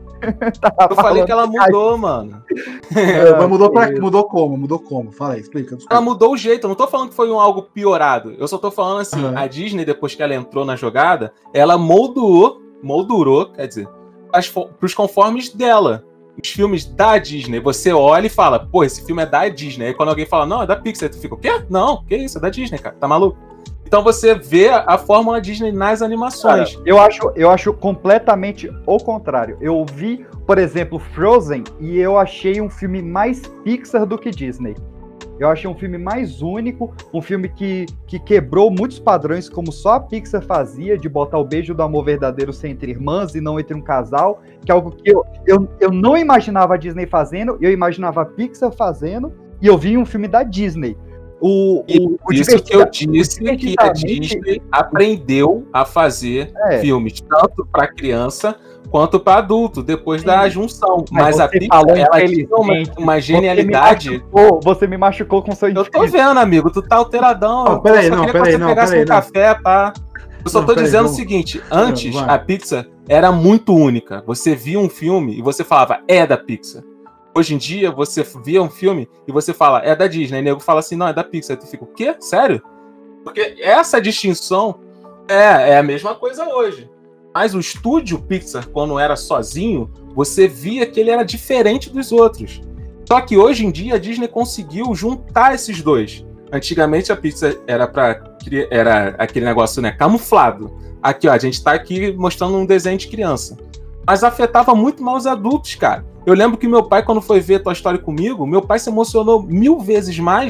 Tá Eu falei falando que ela caiu. mudou, mano. É, mas mudou, pra, isso. mudou como? Mudou como? Fala aí, explica. desculpa. Ela mudou o jeito. Eu não tô falando que foi um algo piorado. Eu só tô falando assim, Uhum. a Disney, depois que ela entrou na jogada, ela moldurou, moldurou, quer dizer, as, fo- pros conformes dela. Os filmes da Disney, você olha e fala, pô, esse filme é da Disney. Aí quando alguém fala, não, é da Pixar, tu fica, o quê? Não, que isso, é da Disney, cara, tá maluco? Então você vê a, a fórmula Disney nas Cara, animações. eu acho, eu acho completamente o contrário. Eu vi, por exemplo, Frozen e eu achei um filme mais Pixar do que Disney. Eu achei um filme mais único, um filme que, que quebrou muitos padrões, como só a Pixar fazia, de botar o beijo do amor verdadeiro ser entre irmãs e não entre um casal, que é algo que eu, eu, eu não imaginava a Disney fazendo, eu imaginava a Pixar fazendo, e eu vi um filme da Disney. O, o, o Isso que eu divertida- disse que a divertidamente- Disney aprendeu a fazer É. filmes, tanto para criança quanto para adulto, depois Sim. da junção. Mas Mas a você Pixar, falou ela tinha uma, inteligente. uma Você genialidade. me machucou, você me machucou com seu Eu tô vendo, amigo, tu tá alteradão. Não, peraí, eu só não, queria peraí, que você não, pegasse peraí, um não. café, pá. Eu só Não, tô peraí, dizendo vamos. o seguinte, antes vai. a Pixar era muito única. Você via um filme e você falava, é da Pixar. Hoje em dia, você via um filme e você fala, é da Disney. E o nego fala assim, não, é da Pixar. Aí tu fica, o quê? Sério? Porque essa distinção é, é a mesma coisa hoje. Mas o estúdio Pixar, quando era sozinho, você via que ele era diferente dos outros. Só que hoje em dia a Disney conseguiu juntar esses dois. Antigamente a Pixar era para era aquele negócio, né, camuflado. Aqui, ó, a gente tá aqui mostrando um desenho de criança. Mas afetava muito mais os adultos, cara. Eu lembro que meu pai, quando foi ver Toy Story comigo, meu pai se emocionou mil vezes mais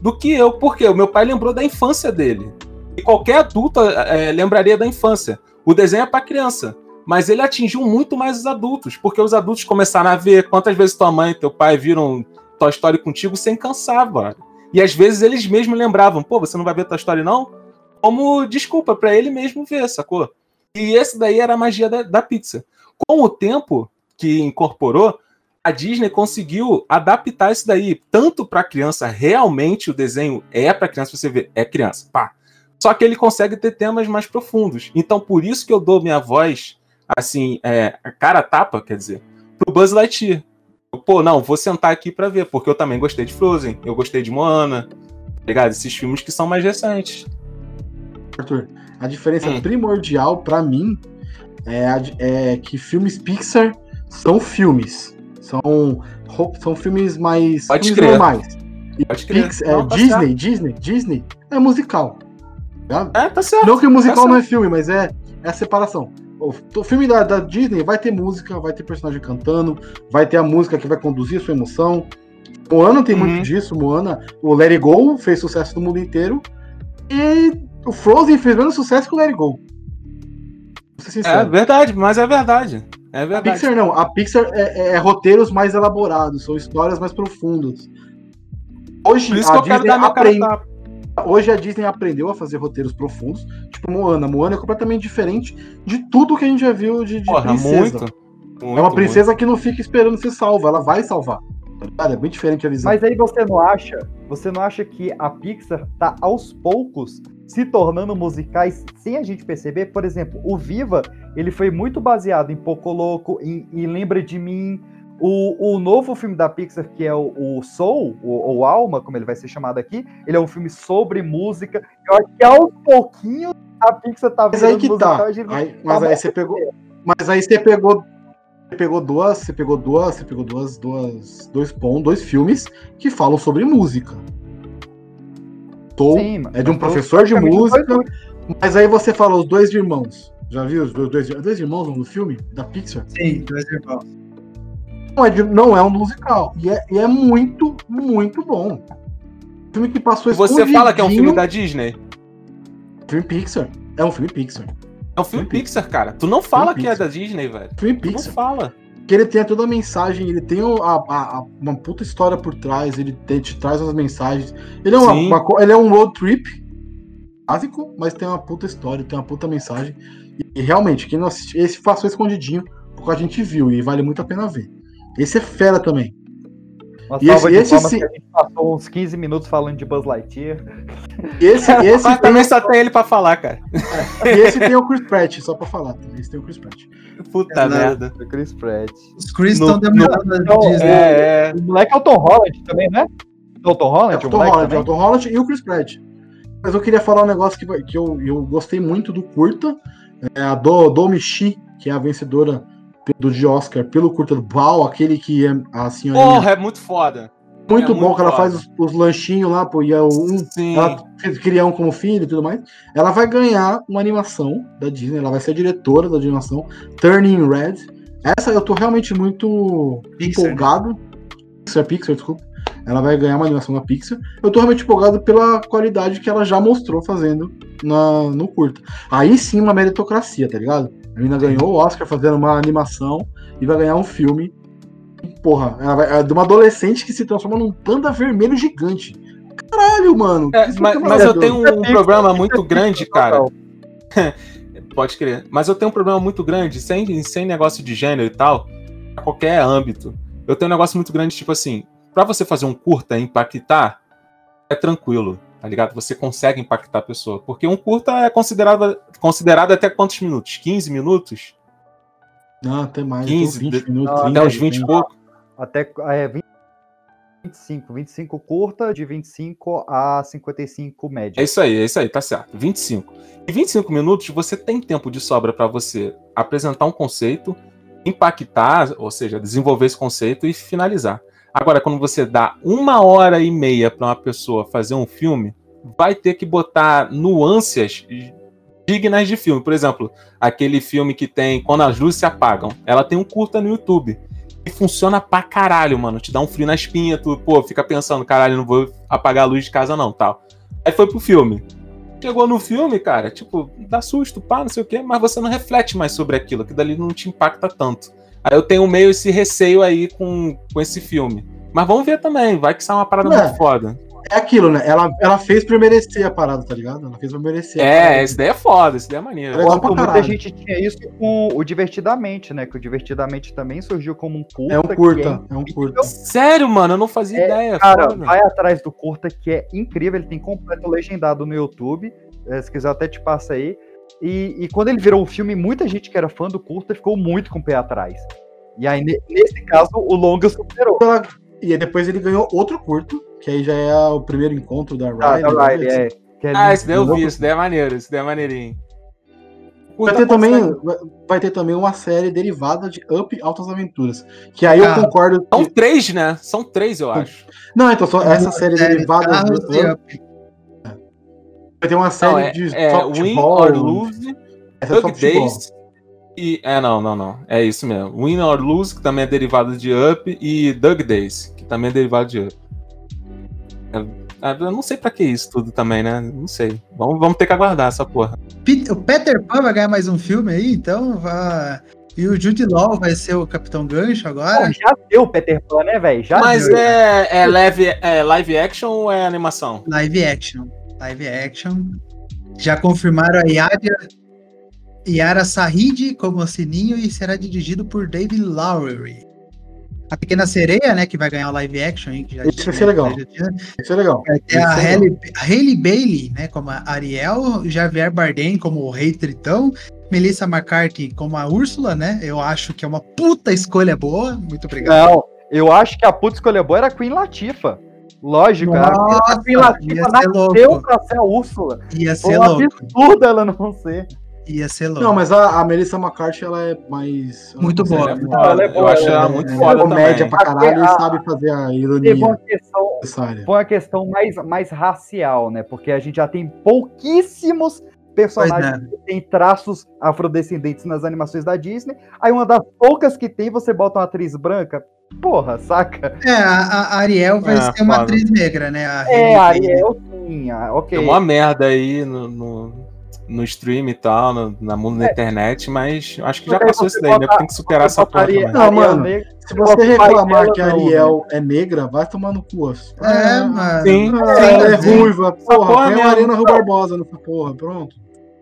do que eu. Por quê? O meu pai lembrou da infância dele. E qualquer adulto é, lembraria da infância. O desenho é para criança, mas ele atingiu muito mais os adultos, porque os adultos começaram a ver quantas vezes tua mãe e teu pai viram Toy Story contigo sem cansar, mano. E às vezes eles mesmos lembravam, pô, você não vai ver Toy Story não? Como desculpa para ele mesmo ver, sacou? E esse daí era a magia da, da Pixar. Com o tempo que incorporou, a Disney conseguiu adaptar isso daí, tanto para criança, realmente o desenho é para criança, você vê, é criança, pá. Só que ele consegue ter temas mais profundos. Então, por isso que eu dou minha voz, assim, é, cara a tapa, quer dizer, pro Buzz Lightyear. Pô, não, vou sentar aqui pra ver, porque eu também gostei de Frozen, eu gostei de Moana, tá ligado? Esses filmes que são mais recentes. Arthur, a diferença hum. primordial pra mim é, a, é que filmes Pixar são filmes. São, são filmes mais Pode filmes crer. normais. E Pode crer. Pixar, Não, é, tá Disney, certo. Disney, Disney é musical. Tá? É, tá certo. Não que o musical tá não é filme, mas é, é a separação. O, o filme da, da Disney vai ter música, vai ter personagem cantando, vai ter a música que vai conduzir a sua emoção. Moana tem Uhum. muito disso. Moana, o Let It Go fez sucesso no mundo inteiro. E o Frozen fez menos sucesso que o Let It Go. Vou ser sincero. É verdade, mas é verdade. É A verdade. Pixar não. A Pixar é, é, é roteiros mais elaborados, são histórias mais profundas. Hoje Por isso a que eu quero Disney dar meu aprende. cara a tapa. Hoje a Disney aprendeu a fazer roteiros profundos, tipo Moana. Moana é completamente diferente de tudo que a gente já viu de, de Porra, princesa. muito, muito. É uma princesa que não fica esperando ser salva, ela vai salvar. Tá ligado? É bem diferente a visão. Mas aí você não acha, você não acha que a Pixar tá aos poucos se tornando musicais sem a gente perceber? Por exemplo, o Viva, ele foi muito baseado em Poco Louco, em, em Lembra de Mim. O, o novo filme da Pixar, que é o, o Soul, ou, ou Alma, como ele vai ser chamado aqui, ele é um filme sobre música. Eu acho que aos pouquinhos a Pixar tá Mas aí que musical, tá. a gente Aí, tá mas aí você pegou. Mas aí você pegou. Você pegou duas. Você pegou duas. Você pegou duas. duas dois pontos, dois filmes que falam sobre música. Soul Sim, é de um mas professor de praticamente música. dois- Mas aí você fala os dois irmãos. Já viu os dois, dois, dois irmãos no filme da Pixar? Sim, dois irmãos. Não é, de- não é um musical. E é, e é muito, muito bom. Filme que passou Você fala que é um filme escondidinho. da Disney? Filme Pixar. É um filme Pixar. É um filme Filme Pixar, cara. Tu não fala Filme que é Pixar. da Disney, velho. Filme Tu não Pixar. fala. Que ele tem toda a mensagem, ele tem o- a, a- a- uma puta história por trás, ele te, te traz as mensagens. Ele é, uma, Sim. uma co- ele é um road trip básico, mas tem uma puta história, tem uma puta mensagem. E, e realmente, quem não assiste, esse passou escondidinho, porque a gente viu, e vale muito a pena ver. Esse é fera também. Uma E salva esse- de esse palmas sim- que a gente passou uns quinze minutos falando de Buzz Lightyear. Esse, esse, Mas tem, também só tem ele pra falar, cara. e esse tem o Chris Pratt, só pra falar. Esse tem o Chris Pratt. Puta Exato. merda. Do Chris Pratt. Os Chris No- estão demorando no- a dizer. É, é. O moleque é o Tom Holland também, né? É o Tom Holland? É o o Tom moleque Holland, é também? o Tom Holland e o Chris Pratt. Mas eu queria falar um negócio que, que eu, eu gostei muito do curta. É a Do, Domichi, que é a vencedora do de Oscar pelo curta do Bal, aquele que é a senhorinha. Porra, é muito foda. muito é bom, muito que ela foda. faz os, os lanchinhos lá, pô, e é um, Sim. ela cria um como filho e tudo mais. Ela vai ganhar uma animação da Disney, ela vai ser a diretora da animação, Turning Red. Essa eu tô realmente muito Pixar, empolgado. Pixar, Pixar, desculpa. Ela vai ganhar uma animação da Pixar. Eu tô realmente empolgado pela qualidade que ela já mostrou fazendo na, no curta. Aí sim, uma meritocracia, tá ligado? A menina ganhou o Oscar fazendo uma animação e vai ganhar um filme. Porra, ela vai, é de uma adolescente que se transforma num panda vermelho gigante. Caralho, mano. É, Isso mas, é mas eu maravilhoso. tenho um, um Pixar, problema Pixar, muito Pixar, grande, total. cara. Pode crer. Mas eu tenho um problema muito grande, sem, sem negócio de gênero e tal, pra qualquer âmbito. Eu tenho um negócio muito grande, tipo assim, pra você fazer um curta e impactar, é tranquilo, tá ligado? Você consegue impactar a pessoa. Porque um curta é considerado, considerado até quantos minutos? quinze minutos? Não, até mais. quinze, vinte de- minutos. Não, trinta, Até uns vinte e tem- pouco? Até é, vinte vinte e cinco. vinte e cinco curta, de vinte e cinco a cinquenta e cinco média. É isso aí, é isso aí, tá certo. vinte e cinco. Em vinte e cinco minutos, você tem tempo de sobra pra você apresentar um conceito, impactar, ou seja, desenvolver esse conceito e finalizar. Agora, quando você dá uma hora e meia pra uma pessoa fazer um filme, vai ter que botar nuances dignas de filme. Por exemplo, aquele filme que tem Quando as Luzes Se Apagam. Ela tem um curta no YouTube. E funciona pra caralho, mano. Te dá um frio na espinha, tu, pô, fica pensando, caralho, não vou apagar a luz de casa não, tal. Aí foi pro filme. Chegou no filme, cara, tipo, dá susto, pá, não sei o quê, mas você não reflete mais sobre aquilo, que dali não te impacta tanto. Aí eu tenho meio esse receio aí com, com esse filme. Mas vamos ver também, vai que sai uma parada É. muito foda. É aquilo, né? Ela, ela fez pra merecer a parada, tá ligado? Ela fez pra merecer. a É, parada. esse daí é foda, esse daí é maneiro. É legal pra Muita caralho. gente tinha isso com o Divertidamente, né? Que o Divertidamente também surgiu como um curta. É um que curta, é um curta. Sério, mano, eu não fazia É, ideia. Cara, foda. vai atrás do curta, que é incrível. Ele tem completo legendado no YouTube. É, se quiser, eu até te passa aí. E, e quando ele virou o filme, muita gente que era fã do curta ficou muito com o pé atrás. E aí, ne- nesse caso, o longa superou. E aí depois ele ganhou outro curto, que aí já é o primeiro encontro da Ah, Riley. da né? Riley, é. Que é Ah, lindo. esse daí eu vi, esse daí é maneiro, esse daí é maneirinho. Vai Puta, ter, também, consegue- vai- vai ter também uma série derivada de Up Altas Aventuras. Que aí Ah. eu concordo São que. três, né? São três, eu acho. Não, então só essa série Série derivada Carros de e Up. Up. Vai ter uma Não, série é, de é Win softball. or Lose, Essa é Dug softball. Days e... É, não, não, não. É isso mesmo. Win or Lose, que também é derivado de Up, e Dug Days, que também é derivado de Up. É- Eu não sei pra que isso tudo também, né? Não sei. Vamos, vamos ter que aguardar essa porra. Pete- O Peter Pan vai ganhar mais um filme aí, então vai. E o Jude Law vai ser o Capitão Gancho Pô, agora. já deu o Peter Pan, né, velho? Já Mas deu. é, é, live, é live action ou é animação? Live action. Live action. Já confirmaram a Yara, Yara Sahid como Sininho e será dirigido por David Lowery. A Pequena Sereia, né, que vai ganhar o live action. Hein, que já Isso vai ser legal. já tinha- Isso é legal. Vai ter Isso a é legal. Hailey, a Hailey Bailey, né, como a Ariel, Javier Bardem como o Rei Tritão, Melissa McCarthy como a Úrsula, né? Eu acho que é uma puta escolha boa. Muito obrigado. Não, eu acho que a puta escolha boa era a Queen Latifah. Lógico, a Nossa, Queen ia Latifah ser nasceu louco. pra ser a Úrsula. Ia Foi ser um louco. absurdo ela não ser. Ia ser louco. Não, mas a, a Melissa McCarthy, ela é mais. Muito ela boa. consegue- Não, ela é Eu boa, acho ela ela é- muito ela foda é comédia também. pra caralho e A- sabe fazer a Teve ironia uma questão, necessária. foi uma questão mais, mais racial, né? Porque a gente já tem pouquíssimos personagens Pois que têm traços afrodescendentes nas animações da Disney. Aí uma das poucas que tem, você bota uma atriz branca. Porra, saca? É, a, a Ariel vai É, ser uma foda. atriz negra, né? A É, Hailey a Bailey. Ariel sim, ah, ok. Tem uma merda aí no, no, no stream e tal, no, na mundo da É. internet, mas acho que já Mas aí passou você isso daí, né? bota- Tem que superar você essa porra botaria também. Não, Ariel mano, negra, Se você o pai reclamar dela que a não, Ariel é negra, vai tomar no cu. É, Ah, mano. Sim, ah, sim, ela é sim. ruiva, porra. porra Põe a mesmo. Marina Rui Barbosa nessa porra, pronto.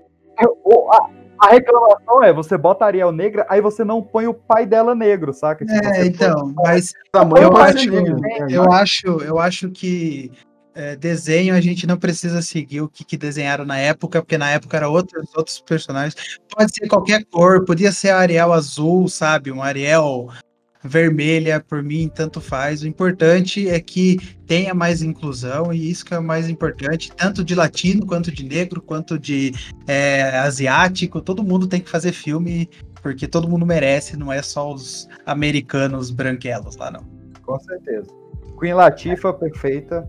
O- a, a reclamação é, você bota a Ariel negra, aí você não põe o pai dela negro, saca? Tipo, É, você então, mas A mãe eu pode acho, ser negra. né? eu acho, eu acho que é, desenho a gente não precisa seguir o que, que desenharam na época, porque na época era outros, outros personagens. Pode ser qualquer cor, podia ser a Ariel azul, sabe? Um Ariel vermelha, por mim, tanto faz. O importante é que tenha mais inclusão, e isso que é o mais importante, tanto de latino, quanto de negro, quanto de é, asiático. Todo mundo tem que fazer filme, porque todo mundo merece, não é só os americanos branquelos lá, não. Com certeza. Queen Latifah, perfeita.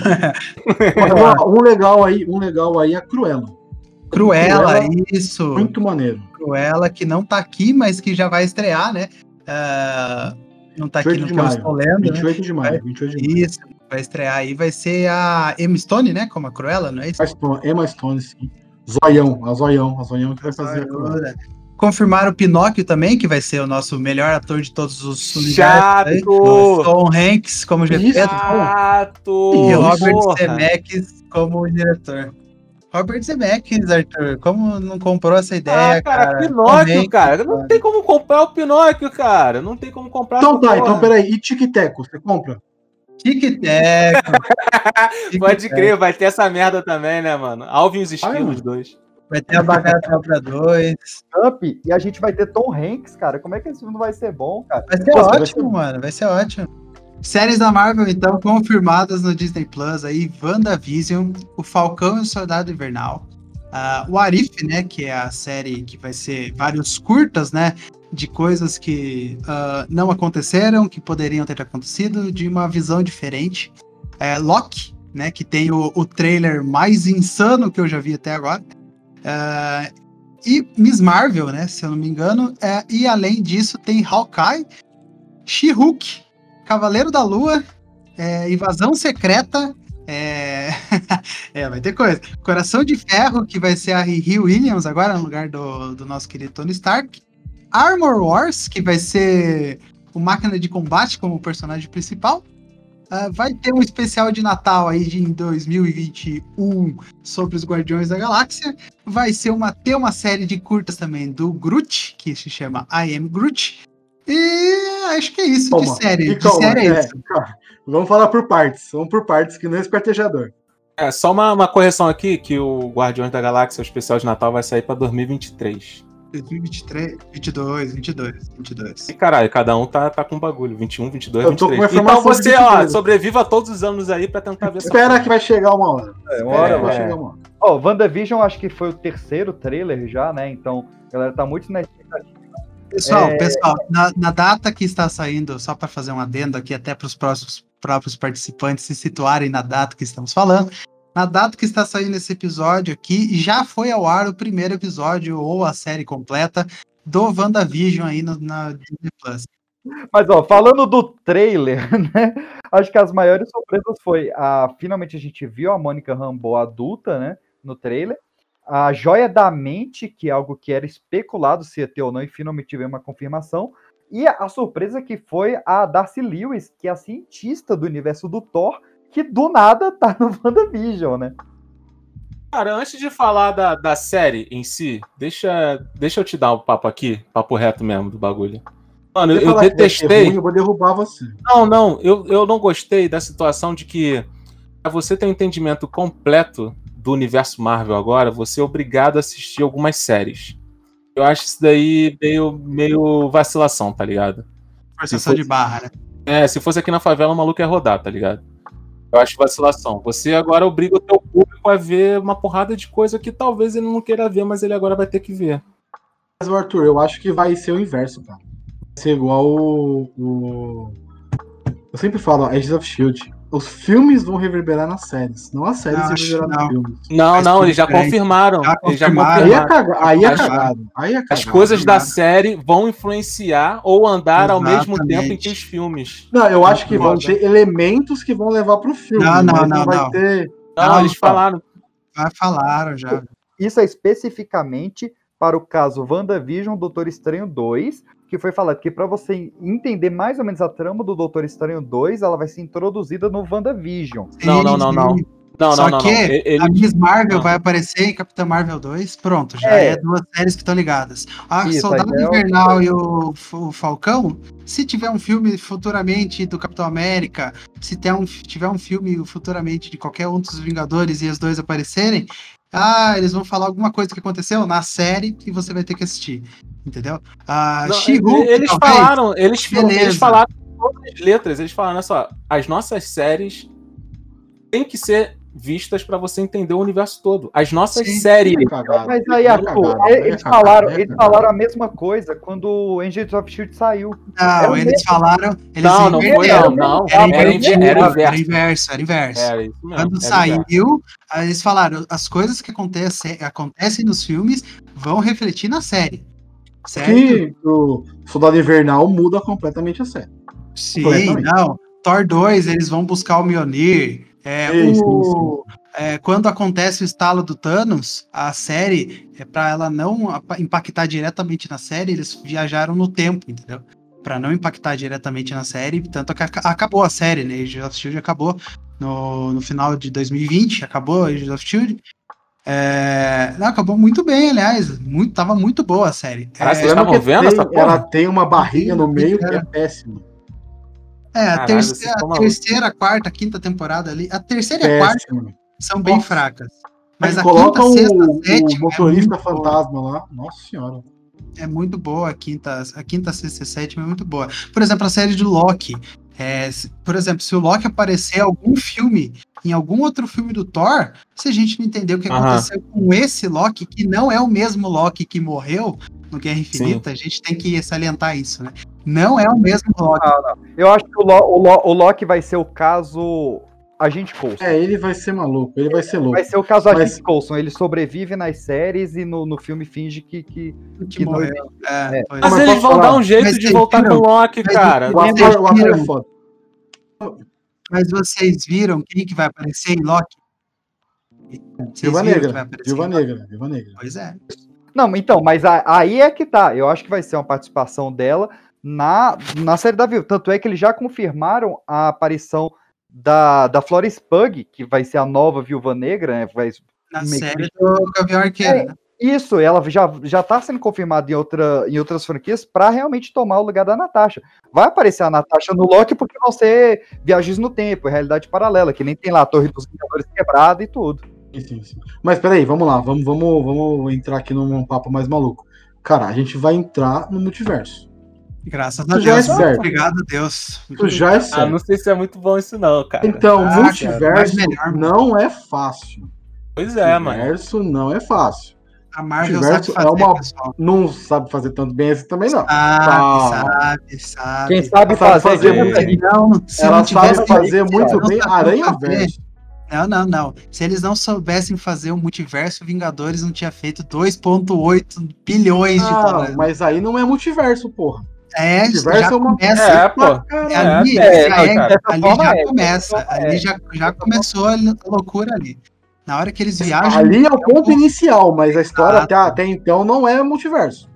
Mas, ó, um legal aí, um legal aí é a Cruella. Cruella, Cruella, isso. Muito maneiro. Cruella, que não tá aqui, mas que já vai estrear, né? Ah, não tá aqui vinte e no oito que de eu maio. estou lendo, né? vinte e oito de maio. vinte e oito de maio. Isso, vai estrear aí, vai ser a Emma Stone, né? Como a Cruella, não é isso? Emma Stone, Emma Stone, sim. Zoião, a Zoião, a Zoião que vai fazer a Cruella. Confirmaram o Pinóquio também, que vai ser o nosso melhor ator de todos os universos. aí. Chato! Tom Hanks como Isso. Gepeto Chato! e Robert porra. Zemeckis como diretor. Robert Zemeckis, Arthur, como não comprou essa ideia, Ah, cara, cara? Pinóquio, Tom Hanks, cara. Não tem como comprar o Pinóquio, cara. Não tem como comprar Então essa tá, porra. então peraí. E Tic-Teco, você compra? Tic-Teco. Pode crer, vai ter essa merda também, né, mano? Alvin e os esquilos, mano. os dois. Vai ter a Bagatela pra dois. Up, e a gente vai ter Tom Hanks, cara. Como é que esse filme não vai ser bom, cara? Vai ser Nossa, vai ótimo, ser- mano. Vai ser ótimo. Séries da Marvel, então, confirmadas no Disney Plus aí. WandaVision, O Falcão e o Soldado Invernal. Uh, o Arif, né, que é a série que vai ser vários curtas, né, de coisas que uh, não aconteceram, que poderiam ter acontecido, de uma visão diferente. É, Loki, né, que tem o, o trailer mais insano que eu já vi até agora. Uh, e Miss Marvel, né, se eu não me engano. É, e além disso tem Hawkeye, She-Hulk, Cavaleiro da Lua, é, Invasão Secreta, é... é, vai ter coisa. Coração de Ferro, que vai ser a Riri Williams agora, no lugar do, do nosso querido Tony Stark. Armor Wars, que vai ser o Máquina de Combate como personagem principal. Uh, vai ter um especial de Natal aí de, em dois mil e vinte e um sobre os Guardiões da Galáxia. Vai ser uma, ter uma série de curtas também do Groot, que se chama I Am Groot. E acho que é isso Calma, de série. e De calma, série é é, isso. cara, vamos falar por partes. Vamos por partes, que não é esquartejador. É, só uma, uma correção aqui, que o Guardiões da Galáxia, o especial de Natal, vai sair pra dois mil e vinte e três. dois mil e vinte e três, vinte e dois, vinte e dois, vinte e dois. E caralho, cada um tá, tá com bagulho. vinte e um, vinte e dois, Eu vinte tô e com uma três. Então informação de você, ó, vinte e dois. sobreviva todos os anos aí pra tentar ver essa Espera porra. que vai chegar uma hora. É, uma hora É, vai vai. chegar uma hora. Ó, WandaVision acho que foi o terceiro trailer já, né? Então, a galera tá muito na expectativa. Pessoal, É. pessoal, na, na data que está saindo, só para fazer um adendo aqui, até para os próximos próprios participantes se situarem na data que estamos falando, na data que está saindo esse episódio aqui, já foi ao ar o primeiro episódio ou a série completa do WandaVision aí no, na Disney Plus. Mas, ó, falando do trailer, né? Acho que as maiores surpresas foi a finalmente a gente viu a Mônica Rambeau adulta, né? No trailer. A Joia da Mente, que é algo que era especulado se ia ter ou não, e finalmente tivemos uma confirmação. E a, a surpresa que foi a Darcy Lewis, que é a cientista do universo do Thor, que do nada tá no WandaVision, né? Cara, antes de falar da, da série em si, deixa, deixa eu te dar um papo aqui, papo reto mesmo do bagulho. Mano, eu, eu detestei. Ruim, eu vou derrubar você. Não, não, eu, eu não gostei da situação de que, pra você ter um entendimento completo do universo Marvel agora, você é obrigado a assistir algumas séries. Eu acho isso daí meio, meio vacilação, tá ligado? Forçação de barra, né? É, se fosse aqui na favela, o maluco ia rodar, tá ligado? Eu acho vacilação. Você agora obriga o teu público a ver uma porrada de coisa que talvez ele não queira ver, mas ele agora vai ter que ver. Mas, Arthur, eu acho que vai ser o inverso, cara. Vai ser igual o... o... Eu sempre falo, Agents of Shield. Os filmes vão reverberar nas séries, não as séries Não, vão acho reverberar que nos não. filmes. Não, Faz não, tudo eles já diferente. confirmaram. Já Eles já confirmaram. Aí é, confirmaram. caga... Aí é As- cagado. Aí é As cagado. coisas da Exato. série vão influenciar ou andar ao mesmo Exatamente. tempo em que os filmes. Não, eu acho que vão Foda. ter elementos que vão levar pro filme. Não, não, mas não, vai não. ter. Não, Não, eles não. falaram. Já falaram, já. Isso é especificamente para o caso WandaVision Doutor Estranho dois, que foi falado que para você entender mais ou menos a trama do Doutor Estranho dois, ela vai ser introduzida no WandaVision. Não, não, não, não. Não, Só não, não, que não. Ele- a Miss Marvel Ah. vai aparecer em Capitã Marvel dois, pronto, já É. é, duas séries que estão ligadas. A Isso, Soldado aí é o- Invernal e o, F- o Falcão, se tiver um filme futuramente do Capitão América, se ter um, tiver um filme futuramente de qualquer um dos Vingadores e os dois aparecerem, ah, eles vão falar alguma coisa que aconteceu na série e você vai ter que assistir, entendeu? A Não, She-Hulk, eles talvez, falaram, eles, Beleza. eles falaram todas as letras, eles falaram, olha só, as nossas séries têm que ser vistas pra você entender o universo todo. As nossas Sim. séries. É cagado. Mas aí, É Arthur, cagado, é- é eles, cagado, falaram, é eles cagado. falaram a mesma coisa quando o Agents of Shield saiu. Não, Era o eles mesmo. falaram. Eles Não, não foi inverteram. não, não. Era, Era inver- inver- era, era era inverso. inverso, era inverso. Era isso mesmo. Quando era saiu, inverso. aí eles falaram, as coisas que acontecem, acontecem nos filmes vão refletir na série. Certo? Que o Soldado Invernal muda completamente a série. Sim, completamente. não. Thor dois, eles vão buscar o Mjolnir. É, Sim, o- é, quando acontece o estalo do Thanos, a série, é para ela não apa- impactar diretamente na série, eles viajaram no tempo, entendeu? Para não impactar diretamente na série, tanto que aca- acabou a série, né? Agents of Shield acabou no, no final de dois mil e vinte, acabou Agents of Shield. É, não, acabou muito bem, aliás, muito, tava muito boa a série. Caraca, É, vocês estavam Lembra que vendo tem- essa porra? Ela tem uma barriga no meio que Era. é péssima. É, a, Caralho, terceira, vocês tão a malucos. terceira, a quarta, a quinta temporada ali. A terceira e a quarta Péssima. são bem Nossa. fracas. Mas Mas a coloca quinta, sexta, o, o sétima motorista é muito boa. fantasma lá. Nossa senhora. É muito boa a quinta, a quinta, sexta e sétima é muito boa. Por exemplo, a série de Loki. É, se- por exemplo, se o Loki aparecer em algum filme, em algum outro filme do Thor, se a gente não entender o que Aham. aconteceu com esse Loki, que não é o mesmo Loki que morreu no Guerra Infinita, a gente tem que salientar isso, né? Não é o mesmo Loki. Eu acho que o, Lo- o Lo- o Loki vai ser o caso Agente Coulson. É, ele vai ser maluco, ele vai ser louco. Vai ser o caso Mas- Agente Coulson. Ele sobrevive nas séries e no, no filme finge que... que... Que Que não- morreu. É, é. pois Mas Mas eles posso vão falar? dar um jeito Mas de vocês voltar com viram? o Loki, Mas cara. O Vocês ator, o ator é viram? foda. Mas vocês viram quem que vai aparecer em Loki? Vocês Viúva viram que vai Negra, aparecer Viúva em Loki? Negra, Viúva Negra. Pois é. Não, então, mas a- aí é que tá. Eu acho que vai ser uma participação dela na, na série da Viúva. Tanto é que eles já confirmaram a aparição da, da Florence Pugh, que vai ser a nova Viúva Negra, né? Vai, Na meio que- série do Gavião Arqueiro, É. né? Isso, ela já, já tá sendo confirmada em, outra, em outras franquias pra realmente tomar o lugar da Natasha. Vai aparecer a Natasha no Loki porque vão ser viagens no tempo, realidade paralela, que nem tem lá a Torre dos Vingadores quebrada e tudo. Sim, sim, sim. Mas peraí, vamos lá, vamos, vamos, vamos entrar aqui num papo mais maluco. Cara, a gente vai entrar no multiverso. Graças a Isso já é Deus. certo. Obrigado a Deus. Isso já é Ah, certo. não sei se é muito bom isso não, cara. Então, Ah, multiverso cara, mas melhor, não é fácil. Pois é, mano. Multiverso não é fácil. A Marvel Multiverso sabe fazer, é uma- pessoal. Não sabe fazer tanto bem assim também, não. Sabe, Ah. sabe, sabe. Quem sabe Ela sabe fazer, fazer já muito. consegue. Não, se Ela não sabe tivesse- fazer se muito não bem sabiam Aranha fazer- Verso. Não, não, não. Se eles não soubessem fazer o multiverso, Vingadores não tinha feito dois vírgula oito bilhões de Ah, dólares. mas aí não é multiverso, porra. É, multiverso já é uma- começa. É, pô. Ali, É, já, não, é- cara, ali dessa forma já é, começa. dessa forma Ali é. já, já começou a loucura ali. Na hora que eles viajam. Ali é o ponto eu- inicial, mas a história Ah, até, até então não é multiverso.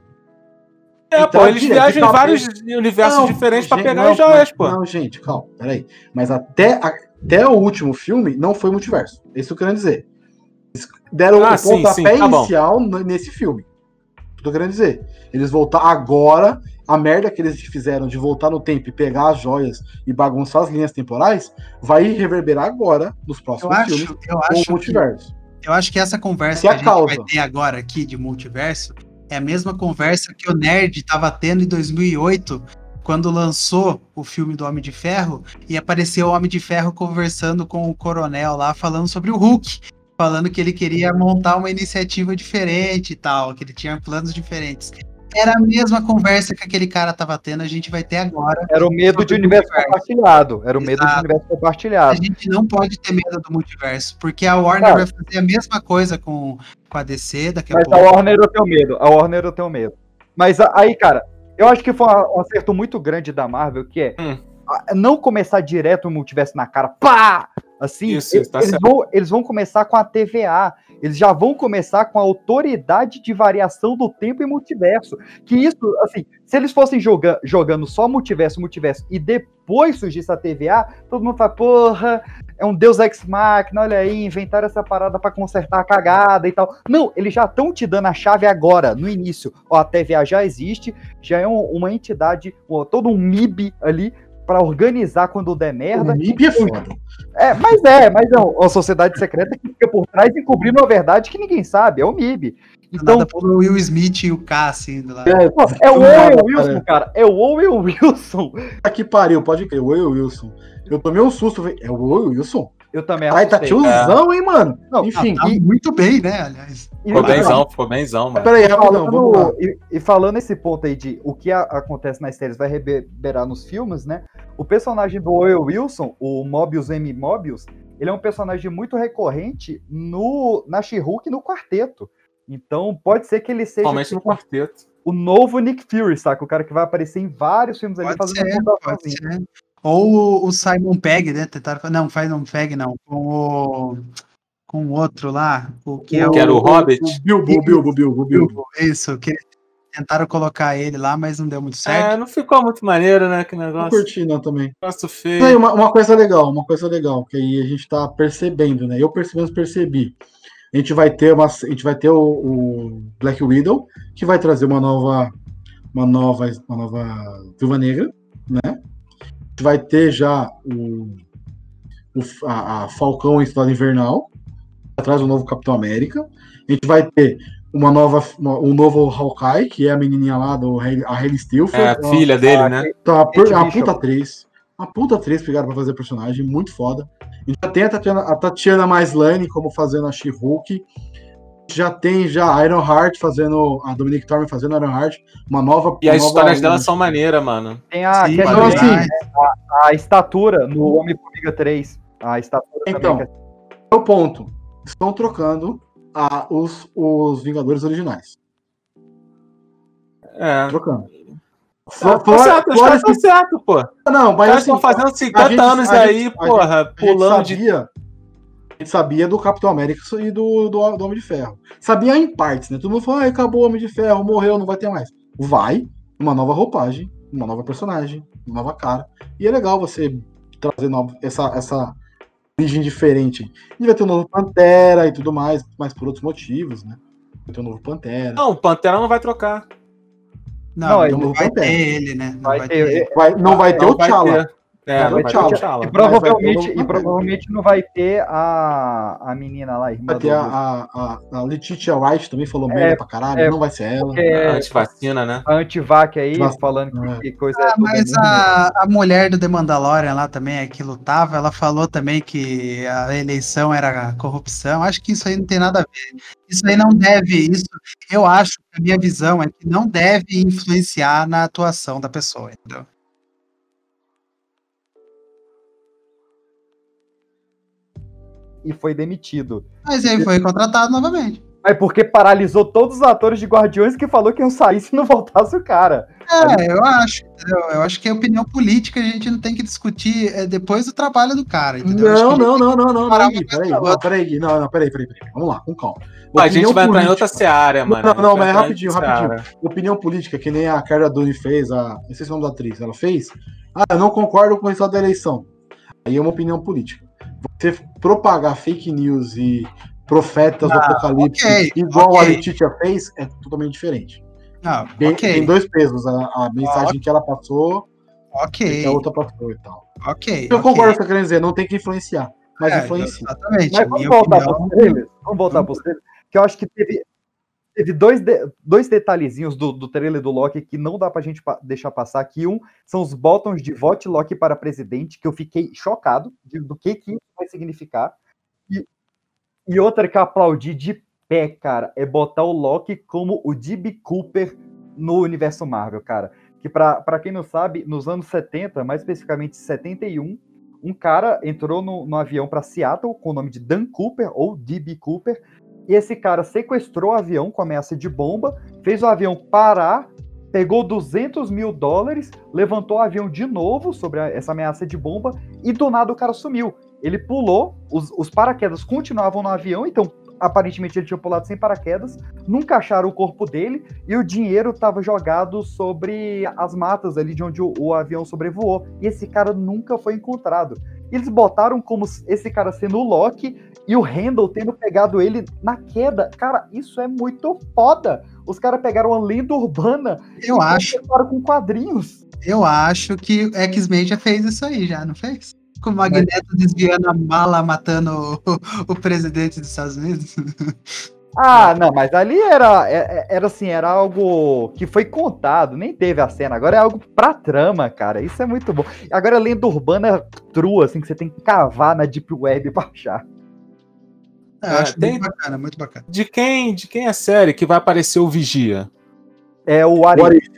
É, Então, pô, eles direto, viajam em então, vários universos Não, diferentes pra gente, pegar não, as joias, não, pô. Não, gente, calma, peraí. Mas até, até o último filme não foi multiverso. É isso que eu quero dizer. Eles deram Ah, o sim, pontapé sim, tá bom. inicial n- nesse filme. Eu tô querendo dizer. Eles voltar agora, a merda que eles fizeram de voltar no tempo e pegar as joias e bagunçar as linhas temporais, vai reverberar agora nos Eu próximos filmes acho, eu com acho o que multiverso. Eu acho que essa conversa Que que é a a gente causa. vai ter agora aqui de multiverso é a mesma conversa que o Nerd estava tendo em dois mil e oito, quando lançou o filme do Homem de Ferro, e apareceu o Homem de Ferro conversando com o Coronel lá, falando sobre o Hulk, falando que ele queria montar uma iniciativa diferente e tal, que ele tinha planos diferentes. Era a mesma conversa que aquele cara estava tendo, a gente vai ter agora. Era o medo de Sobre o universo multiverso. compartilhado. Era o medo de Exato. universo A compartilhado. gente não pode ter medo do multiverso, porque a Warner Cara. vai fazer a mesma coisa com, com a D C daqui a Mas a pouco. Warner eu tenho medo. A Warner eu tenho medo. Mas a- aí, cara, eu acho que foi um acerto muito grande da Marvel, que é Hum. a- não começar direto o multiverso na cara, pá! Assim, Isso, eles, isso, tá eles certo. vão, eles vão começar com a T V A. Eles já vão começar com a autoridade de variação do tempo e multiverso. Que isso, assim, se eles fossem joga jogando só multiverso, multiverso, e depois surgisse a T V A, todo mundo fala, porra, é um Deus Ex Machina, olha aí, inventaram essa parada pra consertar a cagada e tal. Não, eles já estão te dando a chave agora, no início. Ó, a T V A já existe, já é um- uma entidade, ó, todo um M I B ali, pra organizar quando der merda. O M I B é foda. É, mas é, mas é uma sociedade secreta que fica por trás encobrindo uma verdade que ninguém sabe, é o M I B. Então, Nada pelo Will Smith e o K, assim, do lado. É, pô, é o do nada, Owen Wilson, cara, é o Owen Wilson. Puta que pariu, pode crer, o Will Wilson. Eu tomei um susto, falei, é o Will Wilson? Eu também Ai, tá assustei. tiozão, hein, mano? Não, Enfim, Tá muito bem, né, aliás. E- Ficou e- benzão, ficou benzão, mano. peraí, rapidão, vamos lá. Falando, e, e falando esse ponto aí de o que a- acontece nas séries vai reverberar nos filmes, né? O personagem do Owen Wilson, o Mobius M. Mobius, ele é um personagem muito recorrente no, na She-Hulk e no Quarteto. Então pode ser que ele seja Principalmente no tipo, quarteto. o novo Nick Fury, saca? O cara que vai aparecer em vários filmes ali Pode fazendo ser, uma pode sozinho. ser. Ou o- o Simon Pegg, né? Tentaram fa- não, Simon Pegg não. Com o. Com o outro lá. O que é Que era o Hobbit. O Bilbo, o Bilbo, o Bilbo, o Bilbo. Bilbo. Isso, que tentaram colocar ele lá, mas não deu muito É, certo. não ficou muito maneiro, né? Que Não negócio, curti, não, também. negócio Mas aí, feio. uma, uma coisa legal, uma coisa legal, que aí a gente tá percebendo, né? Eu pelo menos percebi. A gente vai ter, uma, a gente vai ter o, o Black Widow, que vai trazer uma nova, uma nova, uma nova Viúva Negra, né? A gente vai ter já o, o a, a Falcão em Cidade Invernal, atrás do novo Capitão América. A gente vai ter uma nova, uma, um novo Hawkeye, que é a menininha lá do Hailey- a Hailey É, Stillford. a filha dele, né? Então, uma, Kate uma Bishop. puta atriz. Uma puta atriz pegaram pra fazer personagem, muito foda. A gente já tem a Tatiana, a Tatiana Maslany como fazendo a She-Hulk. Já tem já a Iron Heart fazendo, a Dominic Thorne fazendo a Iron Heart, uma nova. E uma as nova- histórias dela são maneiras, mano. Tem a Sim, Cat então, mas- assim, a estatura no Homem-Formiga três. A estatura Então, também. é o ponto. Estão trocando a, os, os Vingadores originais. É. Trocando. Tá, tá certo, os caras estão certo, pô. Não, Os mas caras assim, estão fazendo a cinquenta gente- anos a aí, gente- a porra, A gente pulando de. sabia, a gente sabia do Capitão América e do, do, do Homem de Ferro. Sabia em partes, né? Todo mundo falou, ah, acabou o Homem de Ferro, morreu, não vai ter mais. Vai, uma nova roupagem, uma nova personagem, uma nova cara. E é legal você trazer novo, essa, essa origem diferente. E vai ter um novo Pantera e tudo mais, mas por outros motivos, né? Vai ter um novo Pantera. Não, o Pantera não vai trocar. Não, Não, não, ele não vai vai ter ter. ele, né? Não Vai vai, ter- ter ele. Vai, não vai ter Não o T'Challa. ter. É, Não não vai vai ter ter o o T'Challa. E Mas provavelmente, vai ter o- e provavelmente não vai ter a, a menina lá, a irmã Vai ter do- a, a, a, a Letitia Wright também falou merda pra caralho, é, não vai ser ela. que é Antivacina, né? a antivac aí, Antivac, falando que, é. que coisa Ah, é tudo mas mesmo. a, a mulher do The Mandalorian lá também, a que lutava, ela falou também que a eleição era corrupção. Acho que isso aí não tem nada a ver. Isso aí não deve, isso, eu acho que a minha visão é que não deve influenciar na atuação da pessoa, entendeu? E foi demitido. Mas aí foi contratado novamente. Mas porque paralisou todos os atores de Guardiões que falou que iam sair se não voltasse o cara. É, eu acho, entendeu? Eu acho que a opinião política a gente não tem que discutir é, depois do trabalho do cara, entendeu? Eu acho Não, que não, não, não, não, parar não, uma Gui, coisa peraí, pra não, outra. peraí, Gui, não, não, peraí, peraí, peraí, vamos lá, com calma. Pô, a gente Opinião vai entrar em política- outra seara, mano. Não, A gente não, vai mas entrar em rapidinho, outra rapidinho. seara. Opinião política, que nem a Cara Dune fez, a, não sei se é o nome da atriz, ela fez. Ah, eu não concordo com o resultado da eleição. Aí é uma opinião política. Você propagar fake news e profetas do apocalipse, ok, igual ok. a Letitia fez, é totalmente diferente. Não, Tem, ok, tem dois pesos, a, a mensagem que ela passou e ok, que a outra passou e tal. ok. Eu ok. concordo com o que você tá querendo dizer, não tem que influenciar, mas É, influencia. exatamente. Mas a vamos minha voltar opinião- para os trailers? Vamos voltar para os trailers? Que eu acho que teve, teve dois, de- dois detalhezinhos do, do trailer do Loki que não dá pra gente pa- deixar passar. Que um são os botões de vote Loki para presidente, que eu fiquei chocado de- do que, que isso vai significar. E, e outra que eu aplaudi de pé, cara, é botar o Loki como o D B Cooper no universo Marvel, cara. Que pra, pra quem não sabe, nos anos setenta, mais especificamente setenta e um, um cara entrou no, no avião para Seattle com o nome de Dan Cooper, ou D B Cooper, e esse cara sequestrou o avião com ameaça de bomba, fez o avião parar, pegou duzentos mil dólares, levantou o avião de novo sobre a- essa ameaça de bomba, e do nada o cara sumiu. Ele pulou, os, os paraquedas continuavam no avião, então aparentemente ele tinha pulado sem paraquedas, nunca acharam o corpo dele, e o dinheiro estava jogado sobre as matas ali de onde o, o avião sobrevoou, e esse cara nunca foi encontrado. Eles botaram como esse cara sendo o Loki, e o Randall tendo pegado ele na queda. Cara, isso é muito foda! Os caras pegaram uma lenda urbana Eu acho, e com quadrinhos. eu acho que X-Men já fez isso aí, já, não fez? Com o Magneto desviando a mala, matando o, o presidente dos Estados Unidos. Ah, não, mas ali era, é- era assim, era algo que foi contado, nem teve a cena. Agora é algo pra trama, cara. Isso é muito bom. Agora a lenda urbana true, assim, que você tem que cavar na Deep Web pra achar. Eu É, acho tem- muito bacana, muito bacana. De quem, de quem é a série que vai aparecer o Vigia? É o O Ari. Arif,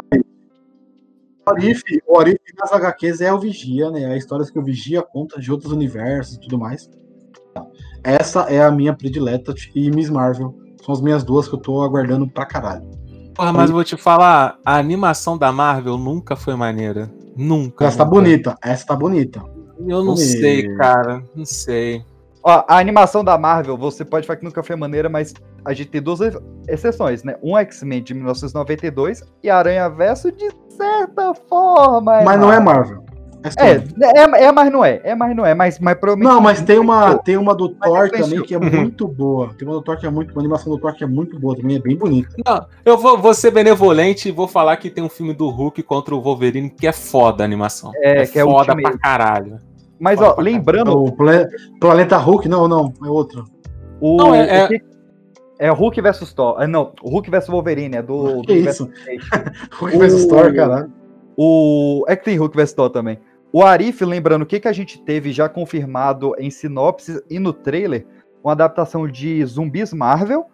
o Arif, o Arif nas H Qs é o Vigia, né? É histórias que o Vigia conta de outros universos e tudo mais. Essa é a minha predileta e Miss Marvel. São as minhas duas que eu tô aguardando pra caralho. Porra, mas eu vou te falar, a animação da Marvel nunca foi maneira. Nunca. Essa tá nunca. bonita, essa tá bonita. Eu não Bonita. sei, cara. Não sei. Ó, a animação da Marvel, você pode falar que nunca foi maneira, mas a gente tem duas exceções, né? Um X-Men de mil novecentos e noventa e dois e Aranha Verso de certa forma. Mas não é Marvel. Marvel. É, é, é, mas não é. É, mas não é. Mas, mas provavelmente. Não, mas tem uma, tem uma do Mas Thor influenciou. também que é muito boa. Tem uma do Thor que é muito boa. A animação do Thor que é muito boa também, é bem bonita. Não, eu vou, vou ser benevolente e vou falar que tem um filme do Hulk contra o Wolverine que é foda a animação. É, que é foda Ultimate. pra caralho. Mas, Foda ó, pra lembrando, O Pla- Planeta Hulk, não, não, é outro. o. Não, é- é- o que- é Hulk versus Thor. Ah, não, o Hulk versus Wolverine, é do. do Que universo isso? PlayStation. Hulk versus O- Thor, caralho. O. É que tem Hulk versus Thor também. O Arif, lembrando o que, que a gente teve já confirmado em sinopse e no trailer, uma adaptação de Zumbis Marvel,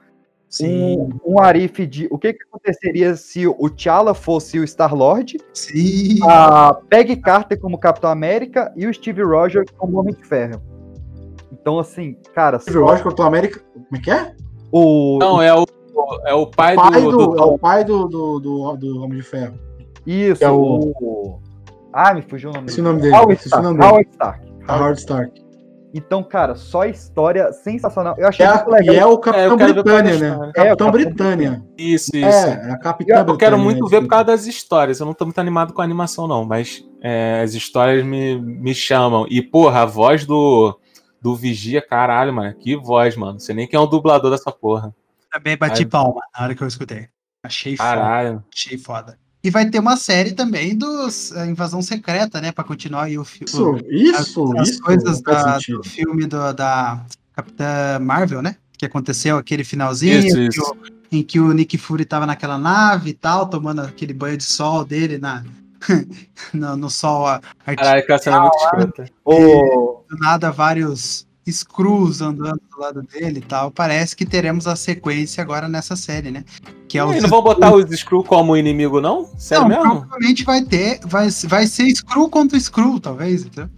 Sim. Um, um Arif de o que, que aconteceria se o T'Challa fosse o Star-Lord, Sim. a Peggy Carter como Capitão América e o Steve Rogers como Homem de Ferro. Então, assim, cara... Steve Rogers, Capitão América... Como é que é? O, Não, é o, é o pai, o pai do, do, do é o pai do, do, do, do Homem de Ferro. Isso, é o- o... Ah, me fugiu o nome Esse é o nome dele. Howard Esse é o Stark. nome dele. Howard Stark. Howard Stark. Então, cara, só história sensacional. Eu achei É a- muito legal. e é o É, eu Capitão quero ver por causa Britânia, da né? história. É, o Capitão Capitão Britânia. Isso, isso. É, é a Capitã Eu quero muito Britânia, ver por né? causa das histórias. Eu não tô muito animado com a animação, não, mas é, as histórias me, me chamam. E, porra, a voz do, do Vigia, caralho, mano. Que voz, mano. Não sei nem quem é o dublador dessa porra. Também bati Ai. palma na hora que eu escutei. Achei foda. Caralho. Achei foda. E vai ter uma série também dos a Invasão Secreta, né? Pra continuar aí o filme. Isso, isso, as isso coisas faz da- sentido. do filme do- da Capitã Marvel, né? Que aconteceu aquele finalzinho Isso, em, isso. Que o, em que o Nick Fury tava naquela nave e tal, tomando aquele banho de sol dele na, no, no sol artificial. Caralho, aquela cena é muito escrota. O... Do nada, vários Skrulls andando do lado dele e tal. Parece que teremos a sequência agora nessa série, né? Que é E os não vão botar os Skrull como inimigo, não? Sério Não, mesmo? provavelmente vai ter, vai, vai ser Skrull contra Skrull, talvez, entendeu?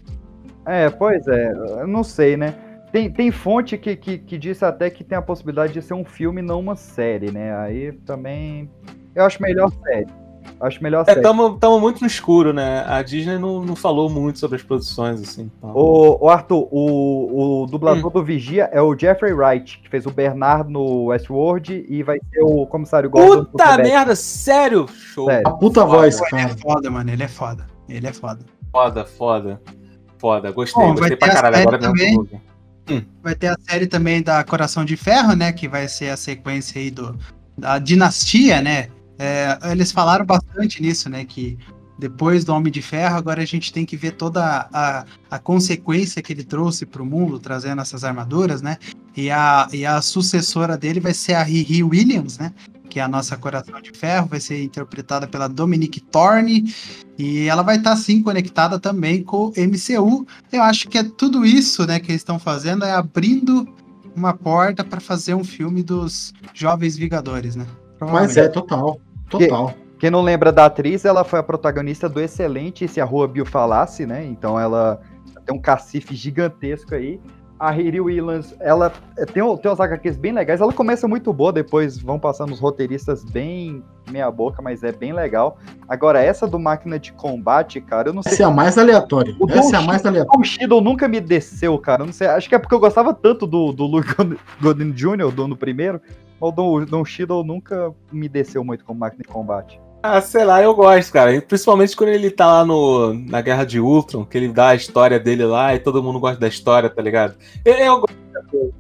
É, pois é, eu não sei, né? Tem, tem fonte que, que, que diz até que tem a possibilidade de ser um filme, não uma série, né? Aí também. Eu acho melhor série. Acho melhor É, série. tamo, tamo muito no escuro, né? A Disney não, não falou muito sobre as produções, assim. Então... O, o Arthur, o, o dublador do Vigia é o Jeffrey Wright, que fez o Bernard no Westworld e vai ser o comissário Gordon no Puta Quebec. merda, sério? Show. Sério. A puta Foda. voz, Ele é cara. foda, mano, ele é foda. Ele é foda. Foda, foda. Foda, gostei, Bom, vai gostei ter pra a caralho. série Agora mesmo que eu também. vou ver. Vai ter a série também da Coração de Ferro, né? Que vai ser a sequência aí do, da dinastia, né? É, eles falaram bastante nisso, né? Que depois do Homem de Ferro, agora a gente tem que ver toda a, a consequência que ele trouxe para o mundo, trazendo essas armaduras, né? E a, e a sucessora dele vai ser a Riri Williams, né? Que é a nossa Coração de Ferro, vai ser interpretada pela Dominique Thorne, e ela vai estar, sim, conectada também com o M C U. Eu acho que é tudo isso, né, que eles estão fazendo, é abrindo uma porta para fazer um filme dos Jovens Vingadores, né? Mas é, total. Total. Quem não lembra da atriz, ela foi a protagonista do excelente Se a Rua Bill Falasse, né? Então ela tem um cacife gigantesco aí. A Riri Williams, ela tem, tem umas H Qs bem legais. Ela começa muito boa, depois vão passando os roteiristas bem meia boca, mas é bem legal. Agora, essa do Máquina de Combate, cara, eu não sei... Essa é a mais aleatória. O Essa Don é a mais Cheadle- aleatória. O Shiddle nunca me desceu, cara. Eu não sei, acho que é porque eu gostava tanto do, do Luke Godin Júnior, do no primeiro, mas o Don, Don Cheadle nunca me desceu muito como Máquina de Combate. Ah, sei lá, eu gosto, cara. E principalmente quando ele tá lá no, na Guerra de Ultron, que ele dá a história dele lá e todo mundo gosta da história, tá ligado? Eu, eu gosto desse ator.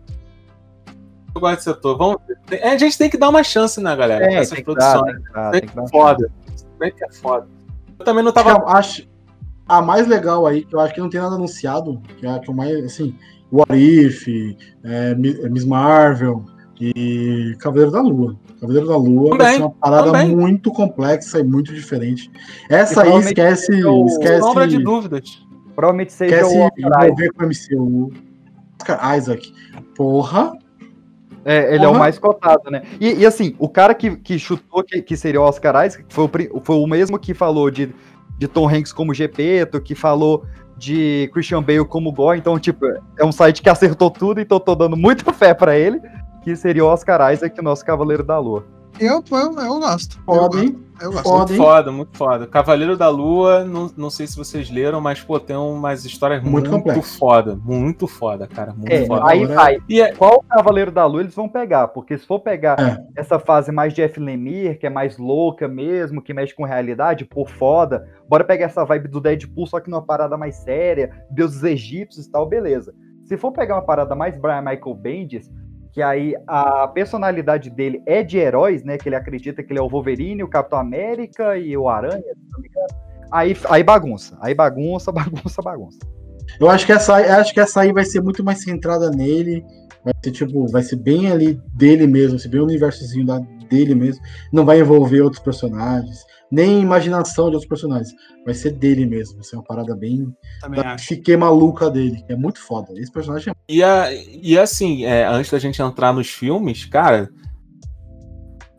Eu gosto desse ator. Vamos ver. A gente tem que dar uma chance, né, galera? pra essas tem que dar, produções. tem que dar, Bem tem que dar. que é foda. Bem que é foda. Eu também não Acho, tava. que a- acho a mais legal aí, que eu acho que não tem nada anunciado, que é a que o mais, assim, What If, é, Mi- Miss Marvel e Cavaleiro da Lua. Cavaleiro da Lua vai Também, ser uma parada também. muito complexa e muito diferente. Essa E aí provavelmente esquece, seja o- esquece, Sombra de dúvidas. Provavelmente seja esquece o Oscar Isaac. envolver com o M C U. Oscar Isaac. Porra. É, ele é o Porra. mais cotado, né? E, e, assim, o cara que, que chutou que, que seria o Oscar Isaac foi o, pri- foi o mesmo que falou de, de Tom Hanks como Gepeto, que falou de Christian Bale como Gore. Então, tipo, é um site que acertou tudo, então tô dando muita fé pra ele, que seria o Oscar Isaac, o nosso Cavaleiro da Lua. Eu, eu, eu gosto. Foda, eu, hein? gosto, eu gosto. Foda, Muito hein? foda, muito foda. Cavaleiro da Lua, não, não sei se vocês leram, mas, pô, tem umas histórias Muito muito, complexo. foda. Muito foda, cara. Muito É, foda. aí Agora- vai. E é, Qual Cavaleiro da Lua eles vão pegar? Porque se for pegar É. essa fase mais Jeff Lemire, que é mais louca mesmo, que mexe com realidade, pô, foda. Bora pegar essa vibe do Deadpool, só que numa parada mais séria, deuses egípcios e tal, beleza. Se for pegar uma parada mais Brian Michael Bendis, que aí a personalidade dele é de heróis, né? Que ele acredita que ele é o Wolverine, o Capitão América e o Aranha, se não me engano. Aí, aí bagunça. Aí bagunça, bagunça, bagunça. Eu acho que essa, eu acho que essa aí vai ser muito mais centrada nele. Vai ser tipo, vai ser bem ali dele mesmo, vai ser bem o universozinho da, dele mesmo. Não vai envolver outros personagens, nem imaginação de outros personagens. Vai ser dele mesmo. Vai ser uma parada bem Também da acho. psique maluca dele. Que é muito foda. Esse personagem é e, a, e assim, é, antes da gente entrar nos filmes, cara,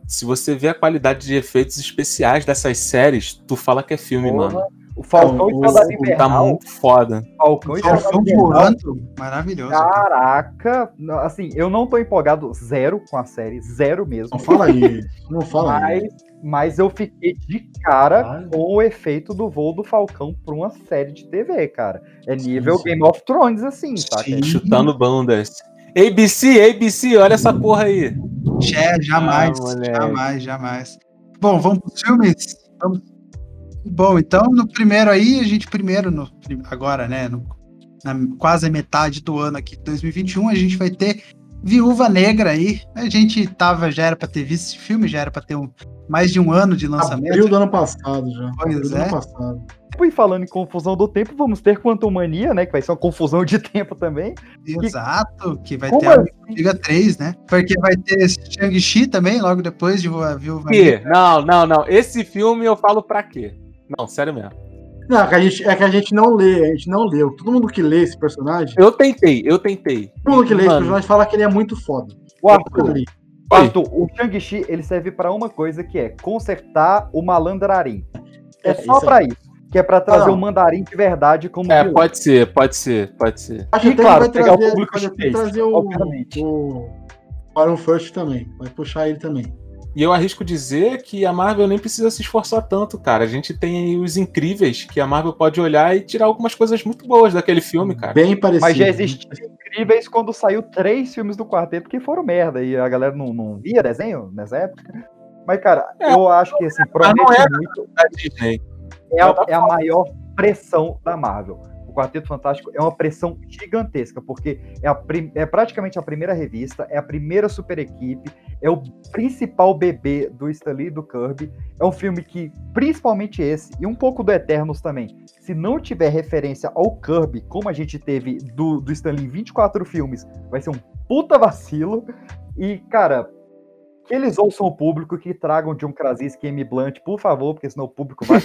se você vê a qualidade de efeitos especiais dessas séries, tu fala que é filme, Porra. mano. O Falcão e o- o Soldado o- Invernal. Tá muito foda. Falcão e Soldado Falcão Invernal. voando, maravilhoso. Caraca, assim, eu não tô empolgado zero com a série, zero mesmo. Não fala aí. Não fala Mas, aí. mas eu fiquei de cara Caralho. com o efeito do voo do Falcão pra uma série de T V, cara. É nível sim. Game of Thrones, assim, saca? Sim. Chutando bundas. A B C, A B C, olha essa porra aí. É, jamais, Ah, moleque. jamais, jamais. Bom, vamos pros filmes? Vamos. Bom, então no primeiro aí, a gente primeiro, no, agora, né, no, na quase metade do ano aqui de dois mil e vinte e um, a gente vai ter Viúva Negra aí. A gente tava, já era pra ter visto esse filme, já era pra ter um, mais de um ano de lançamento. Abril do ano passado já. Pois Abril do é. ano passado. E falando em confusão do tempo, vamos ter Quantumania, né? Que vai ser uma confusão de tempo também. Exato, que vai Como ter a assim? Liga três, né? Porque vai ter Shang-Chi também, logo depois de Viúva Que? Negra. Não, não, não. Esse filme eu falo pra quê? Não, sério mesmo. Não, é que, a gente, é que a gente não lê, a gente não leu. Todo mundo que lê esse personagem, Eu tentei, eu tentei. todo mundo que lê esse Mano, personagem fala que ele é muito foda. O Eu Arthur, li. o Arthur, o Shang-Chi, ele serve pra uma coisa que é consertar o malandrarim. É, É, só isso pra isso. Que é pra trazer Não. o mandarim de verdade como É, vilão. pode ser, pode ser, pode ser. Acho E até claro, que vai pegar o trazer, público pode até chinês, trazer o, obviamente. o Iron First também. Vai puxar ele também. E eu arrisco dizer que a Marvel nem precisa se esforçar tanto, cara. A gente tem aí os incríveis que a Marvel pode olhar e tirar algumas coisas muito boas daquele filme, cara. Bem parecido. Mas já existiam incríveis quando saiu três filmes do quarteto que foram merda. E a galera não, não via desenho nessa época. Mas, cara, É, eu acho que assim, mas não promete era muito. Da Disney. É a, é a maior pressão da Marvel. O Quarteto Fantástico é uma pressão gigantesca, porque é, a prim- é praticamente a primeira revista, é a primeira super equipe, é o principal bebê do Stan Lee e do Kirby. É um filme que, principalmente esse, e um pouco do Eternos também, se não tiver referência ao Kirby, como a gente teve do, do Stan Lee em vinte e quatro filmes, vai ser um puta vacilo. E, cara, que eles ouçam o público, que tragam John Krasinski e Amy Blunt, por favor, porque senão o público vai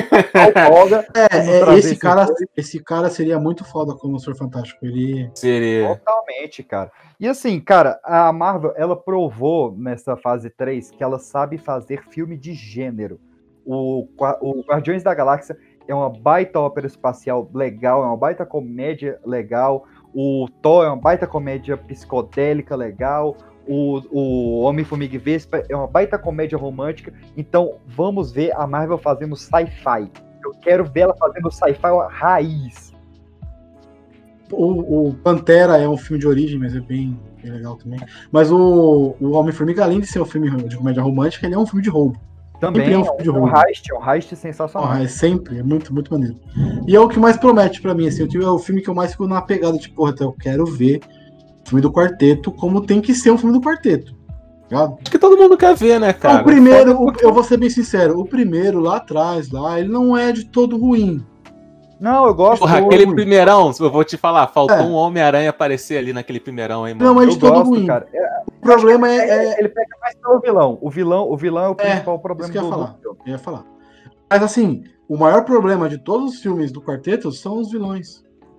folga. É, é, trazer esse, esses cara, dois. esse cara seria muito foda como o Senhor Fantástico. Ele. Seria. Totalmente, cara. E assim, cara, a Marvel, ela provou nessa fase três que ela sabe fazer filme de gênero. O, Qua- o Guardiões da Galáxia é uma baita ópera espacial legal, é uma baita comédia legal. O Thor é uma baita comédia psicodélica legal. O, o Homem-Formiga e Vespa é uma baita comédia romântica. Então, vamos ver a Marvel fazendo sci-fi. Eu quero ver ela fazendo sci-fi raiz. O, o Pantera é um filme de origem, mas é bem, bem legal também. Mas o, o Homem-Formiga, além de ser um filme de comédia romântica, ele é um filme de roubo. Também Sempre é é um um, filme de um roubo. heist, é um heist sensacional. Porra, é sempre, é muito, muito maneiro. E é o que mais promete pra mim, assim, o filme- é o filme que eu mais fico na pegada de, porra, eu quero ver o filme do Quarteto como tem que ser um filme do Quarteto. Ligado? Que todo mundo quer ver, né, cara? o primeiro, o- eu vou ser bem sincero, o primeiro lá atrás, lá, ele não é de todo ruim. Não, eu gosto. Porra, todo aquele ruim. primeirão, eu vou te falar, faltou É. um Homem-Aranha aparecer ali naquele primeirão, hein, mano. Não é eu de todo gosto, ruim. cara. É, O problema é, é- Ele pega mais pelo vilão. O vilão, o vilão é o principal problema isso que eu ia do, do falar. filme. Eu ia falar. Mas assim, o maior problema de todos os filmes do Quarteto são os vilões.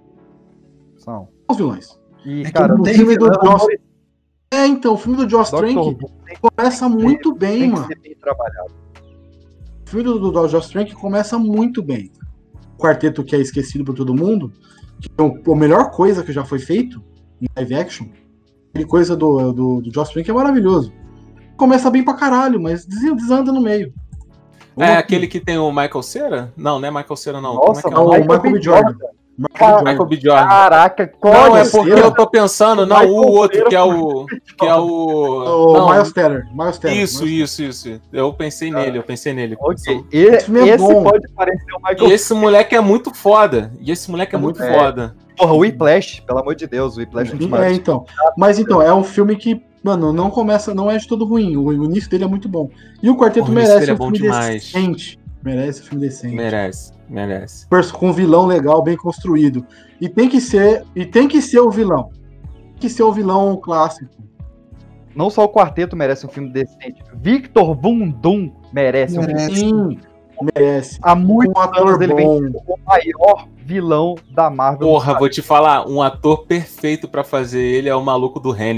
São. São os vilões. E, É que cara, não O tem filme do vilão, Joss... É, então, o filme do Joss Doctor Trank Who tem, começa muito bem, tem que mano. ser bem trabalhado. O filme do, do Joss Trank começa muito bem. O Quarteto que é esquecido por todo mundo, que é o- a melhor coisa que já foi feito em live action, aquele coisa do, do, do Joss Trank é maravilhoso. Começa bem pra caralho, mas des- desanda no meio. É aquele que tem o Michael Cera? Não, não é Michael Cera, não. Nossa, Como é que É o é? Michael B. Jordan. Michael B. Cara, Jordan. Michael B. Jordan. Caraca, Não, qual é Cera? porque eu tô pensando, não, Michael o outro, Cera que é o. Que é o. O não, Miles Teller. Miles Teller. isso, Miles isso, isso. Eu pensei nele, eu pensei nele. Ok, e- Esse filme é esse bom. pode parecer o E Michael. esse moleque é muito foda. E esse moleque é É muito muito foda. Porra, o Whiplash, pelo amor de Deus, o Whiplash é É, demais. então. Mas então, é um filme que, mano, não começa, não é de todo ruim. O, o início dele é muito bom. E o Quarteto O início merece dele é um bom filme demais. decente. Merece um filme decente. Merece, merece. Perso- Com um vilão legal, bem construído. E tem que ser, e tem que ser o vilão. Tem que ser o vilão clássico. Não só o Quarteto merece um filme decente. Victor Von Doom merece um filme. Merece. Sim, merece. Há muitos Um ator anos ele vem bom. sendo o maior vilão da Marvel. Porra, vou te falar, um ator perfeito pra fazer ele é o maluco do Hannibal.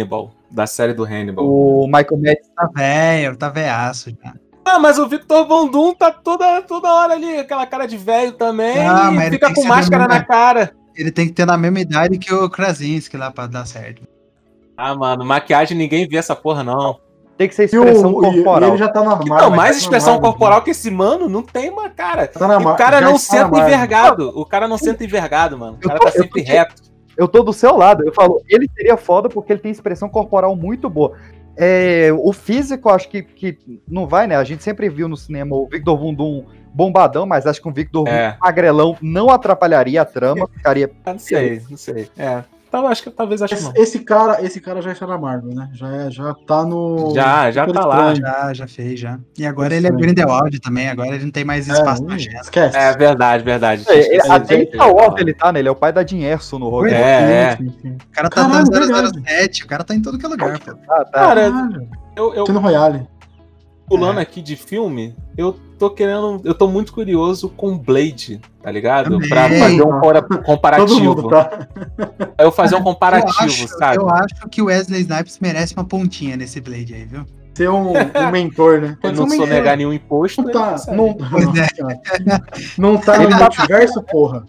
da série do Hannibal. O Michael Madsen Tá velho, tá velhaço já. Ah, mas o Victor Von Doom tá toda, toda hora ali, aquela cara de velho também, Ah, mas e ele fica tem que com ser máscara do mesmo- na cara. Ele tem que ter na mesma idade que o Krasinski lá pra dar certo. Ah, mano, maquiagem ninguém vê essa porra, não. tem que ser E, o, expressão e- e corporal. ele já tá na Não, Marvel. mais já tá expressão na Marvel, corporal que esse mano não tem uma cara. Tá na E o Mar- cara já não está na senta Marvel. envergado. O cara não senta envergado, mano. O Eu cara tô- tá eu sempre tô- reto. Eu tô do seu lado. Eu falo, ele seria foda porque ele tem expressão corporal muito boa. É, o físico, acho que, que não vai, né? A gente sempre viu no cinema o Victor Von Doom bombadão, mas acho que um Victor Von É. Doom magrelão não atrapalharia a trama, ficaria. Ah, não sei, não sei. É. Então, acho que talvez acho que não. Esse, esse cara, esse cara já está na Marvel, né? Já, é- já tá no. Já, já Doutor tá lá. Estranho. Já, já fez, já. E agora ele é Estranho. Grindelwald também, agora ele não tem mais espaço na É, agenda. esquece. É verdade, verdade. É, ele- Esqueci até de- em Star Wars ele tá, né? Ele é o pai da Dinherso no Rogue. Pois É, sim, sim, sim. O cara tá Caralho, dando verdade. zero zero sete, o cara tá em todo que é lugar, pô. Ah, tá. Cara, Caralho. eu, eu Tino Royale. pulando É. aqui de filme, eu tô querendo. Eu tô muito curioso com Blade, tá ligado? Também. Pra fazer um cora- Todo comparativo. mundo tá. Pra eu fazer um comparativo, eu, acho, sabe? eu acho que o Wesley Snipes merece uma pontinha nesse Blade aí, viu? Ser um, um mentor, né? Eu Ele não um sou mentor. negar nenhum imposto. Não ele tá. consegue. Não, Pois é. não tá no Ele tá- multiverso, porra.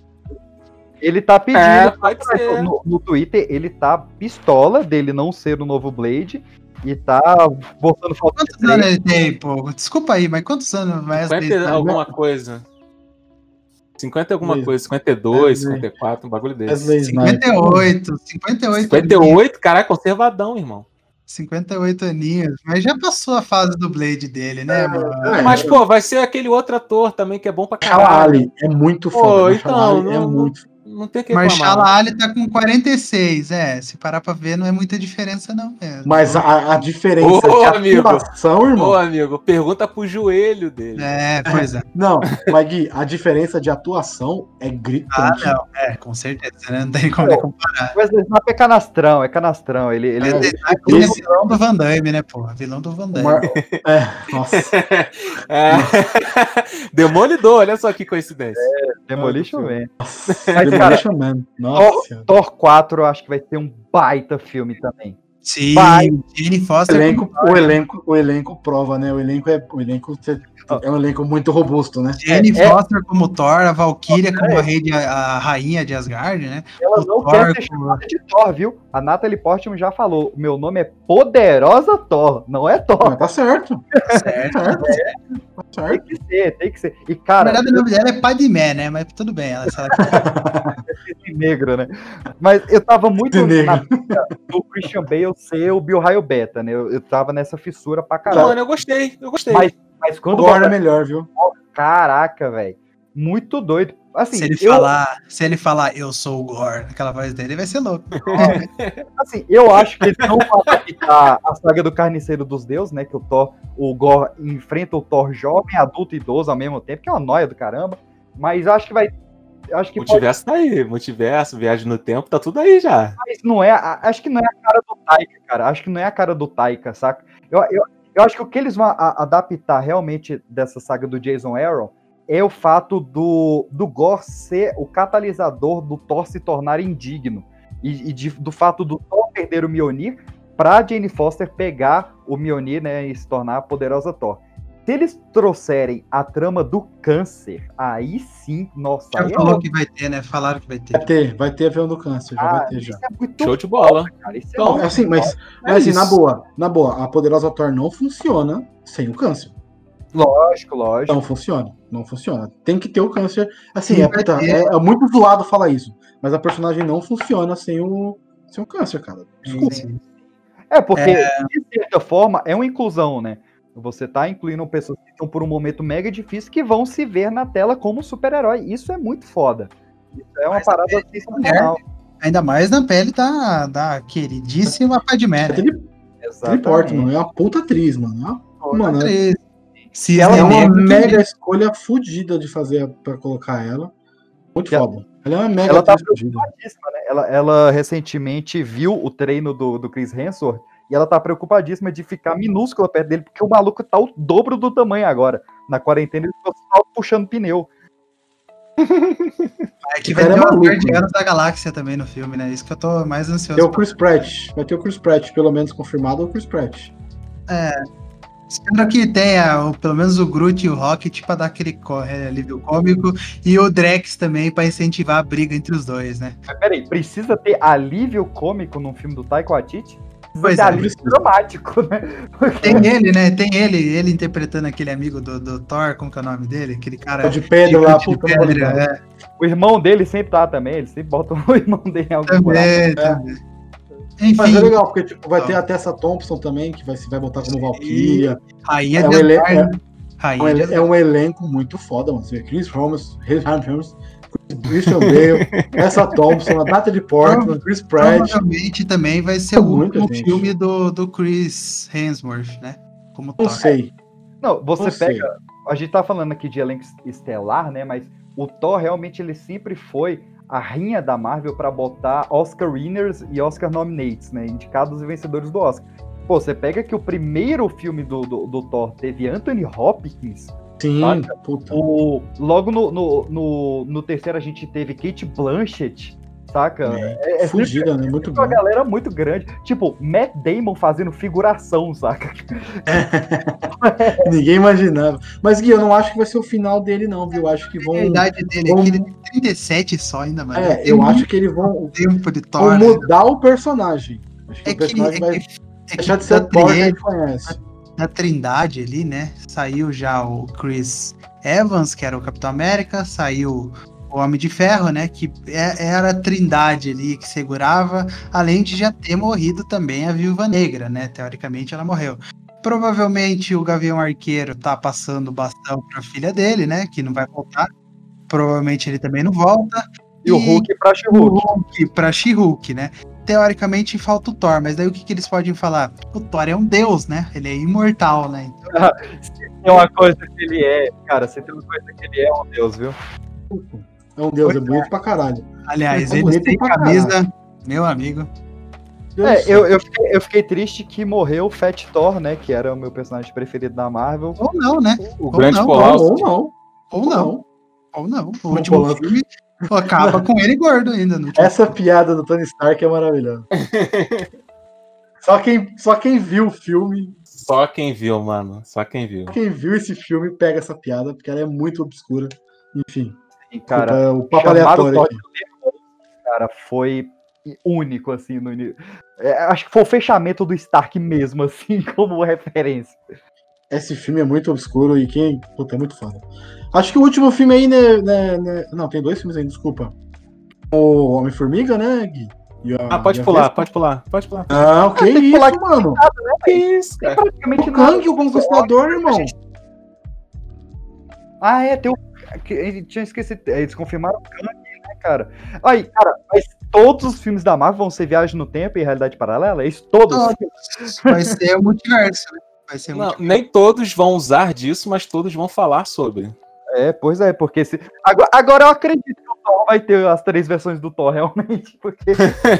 Ele tá pedindo É, pode ser. no, no Twitter, ele tá pistola dele não ser o novo Blade e tá botando foto de Quantos anos Blade. ele tem, pô? Desculpa aí, mas quantos anos o Wesley cinquenta e Snipes? alguma coisa. cinquenta e alguma Wesley. coisa. cinquenta e dois, Wesley. cinquenta e quatro, um bagulho desse. Wesley Snipes. cinquenta e oito, cinquenta e oito. cinquenta e oito, caralho, conservadão, irmão. cinquenta e oito aninhos. Mas já passou a fase do Blade dele, né, mano? É, Mas, pô, vai ser aquele outro ator também que é bom pra Shala caralho. Ali é muito Pô, foda. então, Shala Ali é não- muito. Não tem que Mas reclamar. Shala Ali tá com quarenta e seis, é. Se parar pra ver, não é muita diferença, não. É. Mas a, a diferença Ô, de amigo. atuação, irmão. Ô, amigo, pergunta pro joelho dele. É, pois é. Não, mas Gui, a diferença de atuação é Ah, gritante. não. É, com certeza, né? Não tem como nem comparar. O Wesley Snipes é canastrão, é canastrão. Ele, ele, Wesley ele- Snipes é esse- vilão do Van Damme, né, porra? Vilão do Van O Damme. Mar- É, nossa. É. Demolidor, olha só que coincidência. Demolition Man. Mas, cara, Demolition Man. Nossa. senhora. Thor quatro eu acho que vai ter um baita filme também. Sim, Vai. Jane O Foster. elenco, o, elenco, o elenco prova, né? O elenco é, o elenco é um elenco muito robusto, né? Jane É, é- Foster como Thor, a Valkyria como a, rei de- a rainha de Asgard, né? Ela O não Thor quer ser com- chamada de Thor, viu? A Natalie Portman já falou. Meu nome é Poderosa Thor, não é Thor. Mas tá certo. Certo. Tá certo. Tá Tem certo. que ser, tem que ser. E, Na cara, verdade, o nome dela é Padmé, né? Mas tudo bem, ela sabe. esse negro, né? Mas eu tava muito Esse negro. na pira do Christian Bale ser o Bill Raio Beta, né? Eu, eu tava nessa fissura pra caralho. Mano, eu gostei, eu gostei. Mas, mas O quando Gore é bota- melhor, viu? Caraca, velho. Muito doido. Assim, se, ele eu, falar, se ele falar eu sou o Gore, aquela voz dele, vai ser louco. assim, eu acho que eles não vão adaptar a saga do Carniceiro dos Deuses, né? Que o Thor, o Gore enfrenta o Thor jovem, adulto e idoso ao mesmo tempo, que é uma noia do caramba. Mas acho que vai. Acho que pode, Multiverso tá aí, multiverso, viagem no tempo, tá tudo aí já. mas não é. a- Acho que não é a cara do Taika, cara. Acho que não é a cara do Taika, saca? Eu, eu, eu acho que o que eles vão a- adaptar realmente dessa saga do Jason Aaron é o fato do, do Gore ser o catalisador do Thor se tornar indigno. E, e de- do fato do Thor perder o Mjolnir pra Jane Foster pegar o Mjolnir, né, e se tornar a poderosa Thor. Se eles trouxerem a trama do câncer, aí sim, nossa, Já aí é falou ótimo. que vai ter, né? Falaram que vai ter. Vai ter, vai ter avião do câncer, já Ah, vai ter já. isso é muito Show de bola. cara, isso é Então, muito Assim, mas, É mas assim, isso. na boa, na boa, a poderosa Thor não funciona sem o câncer. lógico, lógico. Não funciona, não funciona. Tem que ter o câncer. Assim, Sim, é, vai puta, ter. é, é muito zoado falar isso, mas a personagem não funciona sem o, sem o câncer, cara. Desculpa. Sim. É, porque, de certa forma, é uma inclusão, né? Você tá incluindo pessoas que estão por um momento mega difícil que vão se ver na tela como super-herói. Isso é muito foda. Isso é uma Mas parada também sensacional. Ainda mais na pele da, da queridíssima Padmé, né? Ele, ele importa, mano. É uma puta atriz, mano. É uma- Mano, é, Se ela é uma negro, mega escolha fodida de fazer pra colocar ela. Muito Que ela- foda. Ela é uma mega Ela tá atriz fodida. preocupadíssima, né? Ela, ela recentemente viu o treino do, do Chris Hemsworth e ela tá preocupadíssima de ficar minúscula perto dele, porque o maluco tá o dobro do tamanho agora. Na quarentena ele ficou só puxando pneu. É que O vai cara ter é o maluco, Guardianos da Galáxia também no filme, né? Isso que eu tô mais ansioso. Tem o pra- Chris Pratt. Vai ter o Chris Pratt, pelo menos confirmado, o Chris Pratt. Espero que tenha o- pelo menos o Groot e o Rocket pra dar aquele co- é, alívio cômico e o Drax também pra incentivar a briga entre os dois, né? Mas peraí, precisa ter alívio cômico num filme do Taika Waititi? Precisa Pois ter é, alívio precisa. dramático, né? Tem ele, né? Tem ele, ele interpretando aquele amigo do, do Thor, como que é o nome dele? Aquele cara O de pedra lá, de puta, não vou pedra, lembrar. é. O irmão dele sempre tá também, eles sempre botam o irmão dele em algum buraco. Também, também. Enfim, Mas é legal, porque tipo, vai Então. ter a Tessa Thompson também, que vai, se vai botar como Valkyria. Rainha É um de ele- Asgard, é- né? É um, Rainha de ele- é um elenco muito foda, mano. Você vê Chris Holmes, Chris Hemsworth, Christian Bale, Tessa Thompson, a Natalie Portman, Chris Pratt. Provavelmente também vai ser o Muita último gente. filme do, do Chris Hemsworth, né? Como Não Thor. sei. Não, você Não sei. pega. A gente tá falando aqui de elenco estelar, né? Mas o Thor realmente ele sempre foi a rainha da Marvel pra botar Oscar winners e Oscar nominates, né? Indicados e vencedores do Oscar. Pô, você pega que o primeiro filme do, do, do Thor teve Anthony Hopkins. Sim, Saca? puta. O, logo no, no, no, no terceiro a gente teve Kate Blanchett, saca? É, é fugida, né? Muito Uma bom. galera muito grande. Tipo, Matt Damon fazendo figuração, saca? Ninguém imaginava. Mas, Gui, eu não acho que vai ser o final dele, não, viu? Eu acho que vão. A idade dele vão- aqui, ele tem trinta e sete só ainda, mano. É, Tem eu muito acho que eles vão, tempo de vão Thor, né? mudar o personagem. Acho que É o que, personagem é vai que, é que deixar de ser da, o Thor que a tri- gente conhece. da Trindade ali, né? Saiu já o Chris Evans, que era o Capitão América, saiu o Homem de Ferro, né? Que é- era a Trindade ali que segurava, além de já ter morrido também a Viúva Negra, né? Teoricamente ela morreu. Provavelmente o Gavião Arqueiro tá passando o bastão pra filha dele, né? Que não vai voltar. Provavelmente ele também não volta. E o Hulk pra o She-Hulk. Hulk pra She-Hulk, né? Teoricamente falta o Thor, mas daí o que, que eles podem falar? O Thor é um deus, né? Ele é imortal, né? Então, Se tem uma coisa que ele é, cara, se tem uma coisa que ele é um deus, viu? É um deus, Pois é bonito pra caralho. aliás, É ele bonito tem pra camisa, meu amigo. Deus É, do céu. eu, eu, fiquei, eu fiquei triste que morreu o Fat Thor, né? Que era o meu personagem preferido da Marvel. Ou não, né? O Ou grande não, Polau. Ou não. Ou não, ou não. O Não, último Polanco. filme acaba com ele gordo ainda. No último Essa piada do Tony Stark é maravilhosa. Só quem, só quem viu o filme, Só quem viu, mano. Só quem viu. quem viu esse filme pega essa piada, porque ela é muito obscura. Enfim, E, cara, desculpa, é o papo chamar o aleatório Thor aqui. cara, foi único, assim, no uni- é, acho que foi o fechamento do Stark mesmo, assim, como referência. Esse filme é muito obscuro e quem. Puta, é muito foda. Acho que o último filme aí, né, né, né- Não, tem dois filmes aí, desculpa. O Homem-Formiga, né, Gui? E a- Ah, pode e a pular, Vespa. pode pular, pode pular. Não, que tem que pular isso, mano? Que isso, Tem cara? praticamente O nada. Kang, o Conquistador, irmão. Ah, é, tem o. que- A gente tinha esquecido. Eles confirmaram o Kang, né, cara? Aí, cara, mas todos os filmes da Marvel vão ser Viagem no Tempo e Realidade Paralela? É isso? Todos? Todos. Vai ser o multiverso, né? Vai ser o Não, multiverso. nem todos vão usar disso, mas todos vão falar sobre. É, pois é, porque se. Agora, agora eu acredito que o Thor vai ter as três versões do Thor, realmente, porque.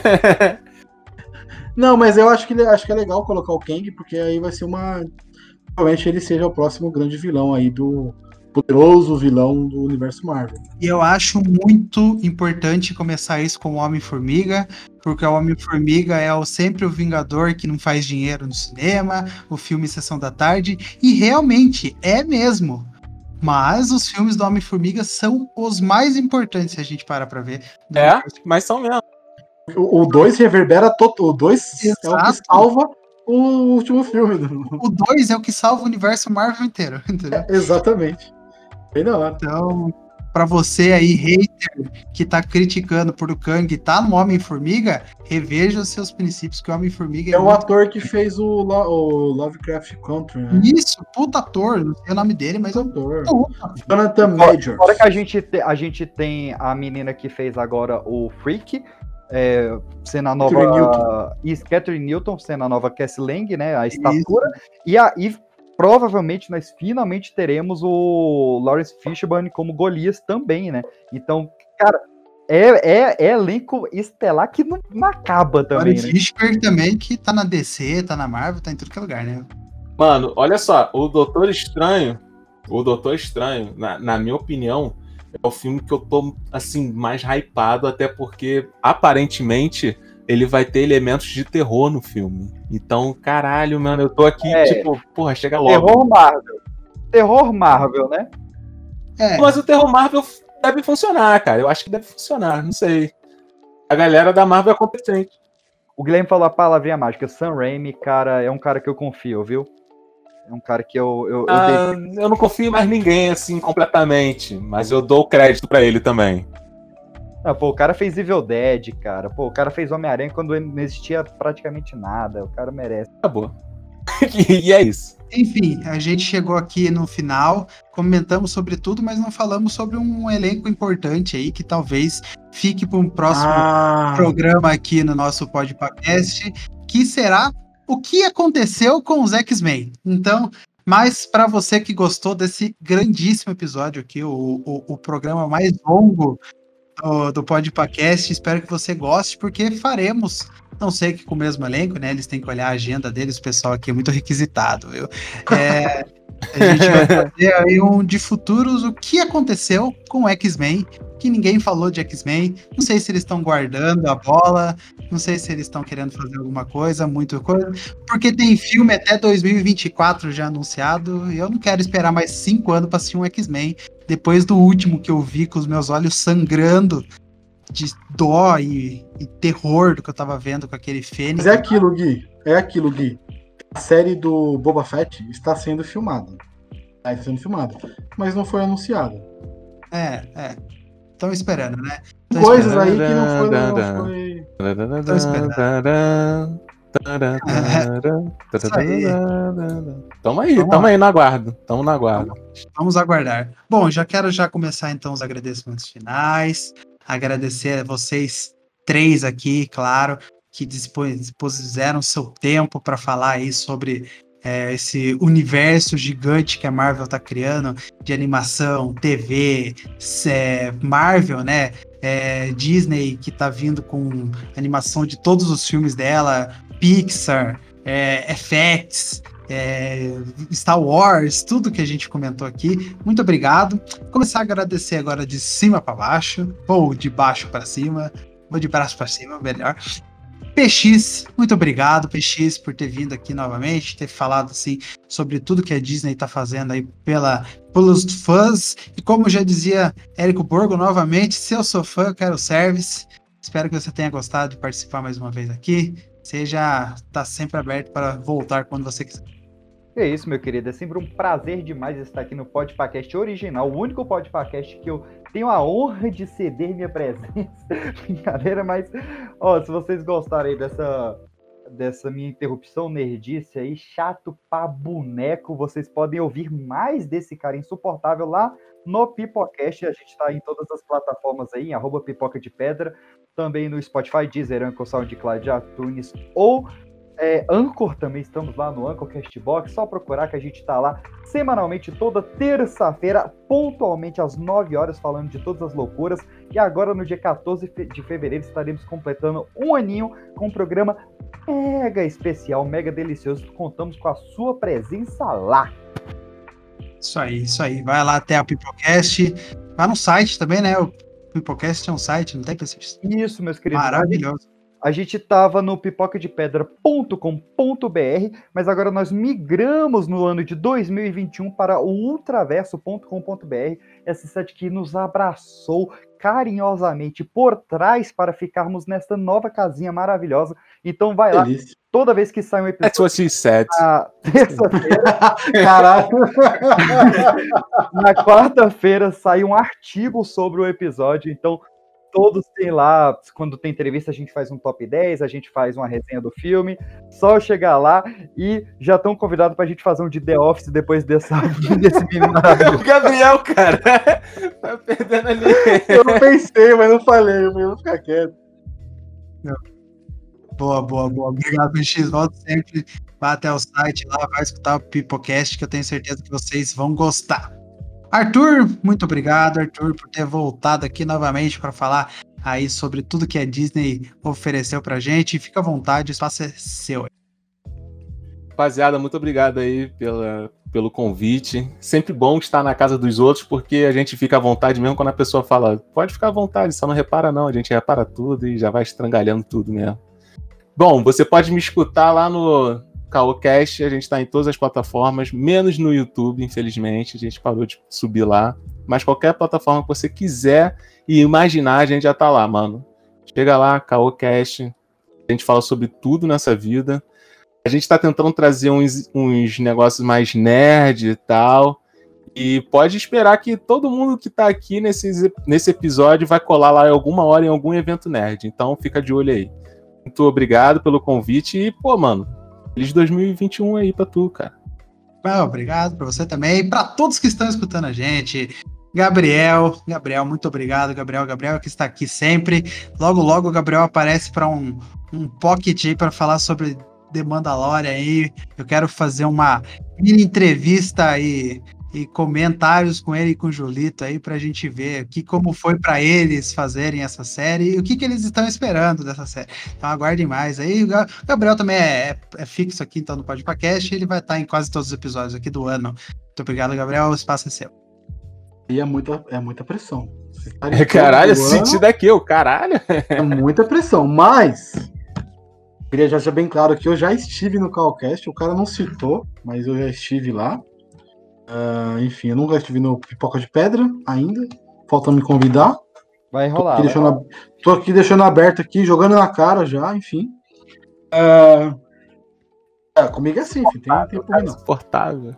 Não, mas eu acho que, acho que é legal colocar o Kang, porque aí vai ser uma. Provavelmente ele seja o próximo grande vilão aí do. Poderoso vilão do universo Marvel. E eu acho muito importante começar isso com o Homem-Formiga, porque o Homem-Formiga é o, sempre o Vingador que não faz dinheiro no cinema, o filme Sessão da Tarde, e realmente é mesmo. Mas os filmes do Homem-Formiga são os mais importantes, se a gente parar pra ver. do É, universo. mas são mesmo. O dois reverbera todo. O dois é o que Exato. salva o último filme. O dois é o que salva o universo Marvel inteiro, entendeu? Exatamente. Bem da hora. Então, pra você aí, hater, que tá criticando por o Kang tá no Homem-Formiga, reveja os seus princípios, que o Homem-Formiga É o muito ator que fez o, Lo- o Lovecraft Country, né? Isso, puta ator, não sei o nome dele, mas é um Ator. puta. Jonathan Majors. Fora que a gente, te- a gente tem a menina que fez agora o Freak, é, sendo a nova. Catherine Newton. Isso, Catherine Newton, sendo a nova Cassie Lang, né? A estatura. E aí, provavelmente, nós finalmente teremos o Lawrence Fishburne como Golias também, né? Então, cara, é, é, é elenco estelar que não, não acaba também, Lawrence né? Fishburne também, que tá na D C, tá na Marvel, tá em tudo que é lugar, né? Mano, olha só, o Doutor Estranho, o Doutor Estranho, na, na minha opinião, é o filme que eu tô, assim, mais hypado, até porque, aparentemente, ele vai ter elementos de terror no filme. Então, caralho, mano, eu tô aqui, É. tipo, porra, chega logo. Terror Marvel. Terror Marvel, né? É, Mas o terror Marvel deve funcionar, cara. Eu acho que deve funcionar, não sei. A galera da Marvel é competente. O Guilherme falou a palavrinha mágica. Sam Raimi, cara, é um cara que eu confio, viu? É um cara que eu... eu, eu Ah, dei- eu não confio em mais ninguém, assim, completamente. Mas eu dou crédito pra ele também. Ah, pô, o cara fez Evil Dead, cara. Pô, o cara fez Homem-Aranha quando não existia praticamente nada. O cara merece. Acabou. E é isso. enfim, a gente chegou aqui no final, comentamos sobre tudo, mas não falamos sobre um elenco importante aí que talvez fique para um próximo Ah, programa aqui no nosso podcast, que será o que aconteceu com os X-Men. Então, mas para você que gostou desse grandíssimo episódio aqui, o, o, o programa mais longo do, do podcast, espero que você goste, porque faremos, não sei que com o mesmo elenco, né? Eles têm que olhar a agenda deles, o pessoal aqui é muito requisitado, viu? É, a gente vai fazer aí um de futuros, o que aconteceu com o X-Men, que ninguém falou de X-Men. Não sei se eles estão guardando a bola, não sei se eles estão querendo fazer alguma coisa, muita coisa, porque tem filme até dois mil e vinte e quatro já anunciado, e eu não quero esperar mais cinco anos para assistir um X-Men, depois do último que eu vi com os meus olhos sangrando de dó e, e terror do que eu tava vendo com aquele Fênix. mas é aquilo, Gui. É aquilo, Gui. A série do Boba Fett está sendo filmada. Está sendo filmada. Mas não foi anunciada. É, é. Estão esperando, né? Tão Coisas esperando. aí que não foi. Não foi... Tô esperando. Isso aí. Tamo aí, Vamos tamo lá. aí no aguardo. Tamo no aguardo. Vamos aguardar. Bom, já quero já começar então os agradecimentos finais. Agradecer a vocês três aqui, claro, que dispo- dispuseram seu tempo para falar aí sobre é, esse universo gigante que a Marvel tá criando de animação, T V, é, Marvel, né? É, Disney que tá vindo com animação de todos os filmes dela, Pixar, é, F X, é, Star Wars, tudo que a gente comentou aqui. Muito obrigado. Vou começar a agradecer agora de cima para baixo, ou de baixo para cima, ou de braço para cima, melhor. P X, muito obrigado, P X, por ter vindo aqui novamente, ter falado assim sobre tudo que a Disney está fazendo aí pela, pelos fãs. E como já dizia Érico Borgo novamente, se eu sou fã, eu quero service. Espero que você tenha gostado de participar mais uma vez aqui. Você já está sempre aberto para voltar quando você quiser. É isso, meu querido. É sempre um prazer demais estar aqui no Podpacast original, o único Podpacast que eu tenho a honra de ceder minha presença. Brincadeira, mas ó, se vocês gostarem dessa, dessa minha interrupção nerdice aí, chato pra boneco, vocês podem ouvir mais desse cara insuportável lá no Pipocast. A gente tá em todas as plataformas aí, em arroba pipoca de pedra, também no Spotify, Deezer, Anchor, SoundCloud, iTunes ou É, Anchor também, estamos lá no Anchor Castbox, só procurar que a gente tá lá semanalmente, toda terça-feira, pontualmente às nove horas, falando de todas as loucuras. E agora, no dia quatorze de fevereiro, estaremos completando um aninho com um programa mega especial, mega delicioso. Contamos com a sua presença lá. Isso aí, isso aí. Vai lá até a Pipocast. Vai no site também, né? O Pipocast é um site, não tem P C? Isso, meus queridos. Maravilhoso. A gente estava no pipoca de pedra ponto com ponto b r, mas agora nós migramos no ano de dois mil e vinte e um para o ultraverso ponto com ponto b r, esse site que nos abraçou carinhosamente por trás para ficarmos nesta nova casinha maravilhosa. Então vai lá, Delícia. toda vez que sai um That's episódio what she said. na terça-feira, Caralho. na quarta-feira sai um artigo sobre o episódio, então todos têm lá, quando tem entrevista a gente faz um top dez, a gente faz uma resenha do filme, só chegar lá e já estão convidados pra gente fazer um de The Office depois dessa, desse menino maravilhoso. O Gabriel, cara, tá perdendo ali. Eu não pensei, mas não falei, eu vou ficar quieto. Boa, boa, boa. Obrigado, P X. Volta sempre. Vá até o site lá, vai escutar o Pipocast, que eu tenho certeza que vocês vão gostar. Arthur, muito obrigado, Arthur, por ter voltado aqui novamente para falar aí sobre tudo que a Disney ofereceu pra gente. Fica à vontade, o espaço é seu. Rapaziada, muito obrigado aí pela, pelo convite. Sempre bom estar na casa dos outros, porque a gente fica à vontade mesmo quando a pessoa fala, pode ficar à vontade, só não repara não, a gente repara tudo e já vai estrangalhando tudo mesmo. Bom, você pode me escutar lá no CaoCast, a gente está em todas as plataformas, menos no YouTube, infelizmente, a gente parou de subir lá, mas qualquer plataforma que você quiser e imaginar, a gente já tá lá, mano. Chega lá, CaoCast, a gente fala sobre tudo nessa vida. A gente tá tentando trazer uns, uns negócios mais nerd e tal, e pode esperar que todo mundo que tá aqui nesse, nesse episódio vai colar lá em alguma hora em algum evento nerd, então fica de olho aí. Muito obrigado pelo convite e, pô, mano, feliz dois mil e vinte e um aí pra tu, cara. Bom, obrigado pra você também, pra todos que estão escutando a gente. Gabriel, Gabriel, muito obrigado, Gabriel, Gabriel que está aqui sempre. Logo, logo o Gabriel aparece para um, um pocket aí para falar sobre The Mandalorian aí. Eu quero fazer uma mini entrevista aí e comentários com ele e com o Julito aí pra gente ver que, como foi para eles fazerem essa série e o que, que eles estão esperando dessa série. Então aguardem mais aí. O Gabriel também é, é, é fixo aqui então no podcast, ele vai estar em quase todos os episódios aqui do ano. Muito obrigado, Gabriel, o espaço é seu. E é muita, é muita pressão. Tá caralho, esse sentido aqui, o caralho. É muita pressão, mas queria já deixar bem claro que eu já estive no CaoCast, o cara não citou, mas eu já estive lá. Uh, enfim, eu nunca estive no Pipoca de Pedra ainda. Falta me convidar. Vai rolar. Tô aqui, vai deixando, rolar. Tô aqui deixando aberto aqui, jogando na cara já, enfim. Uh, é, comigo é assim, filho, tem tempo não. Insuportável.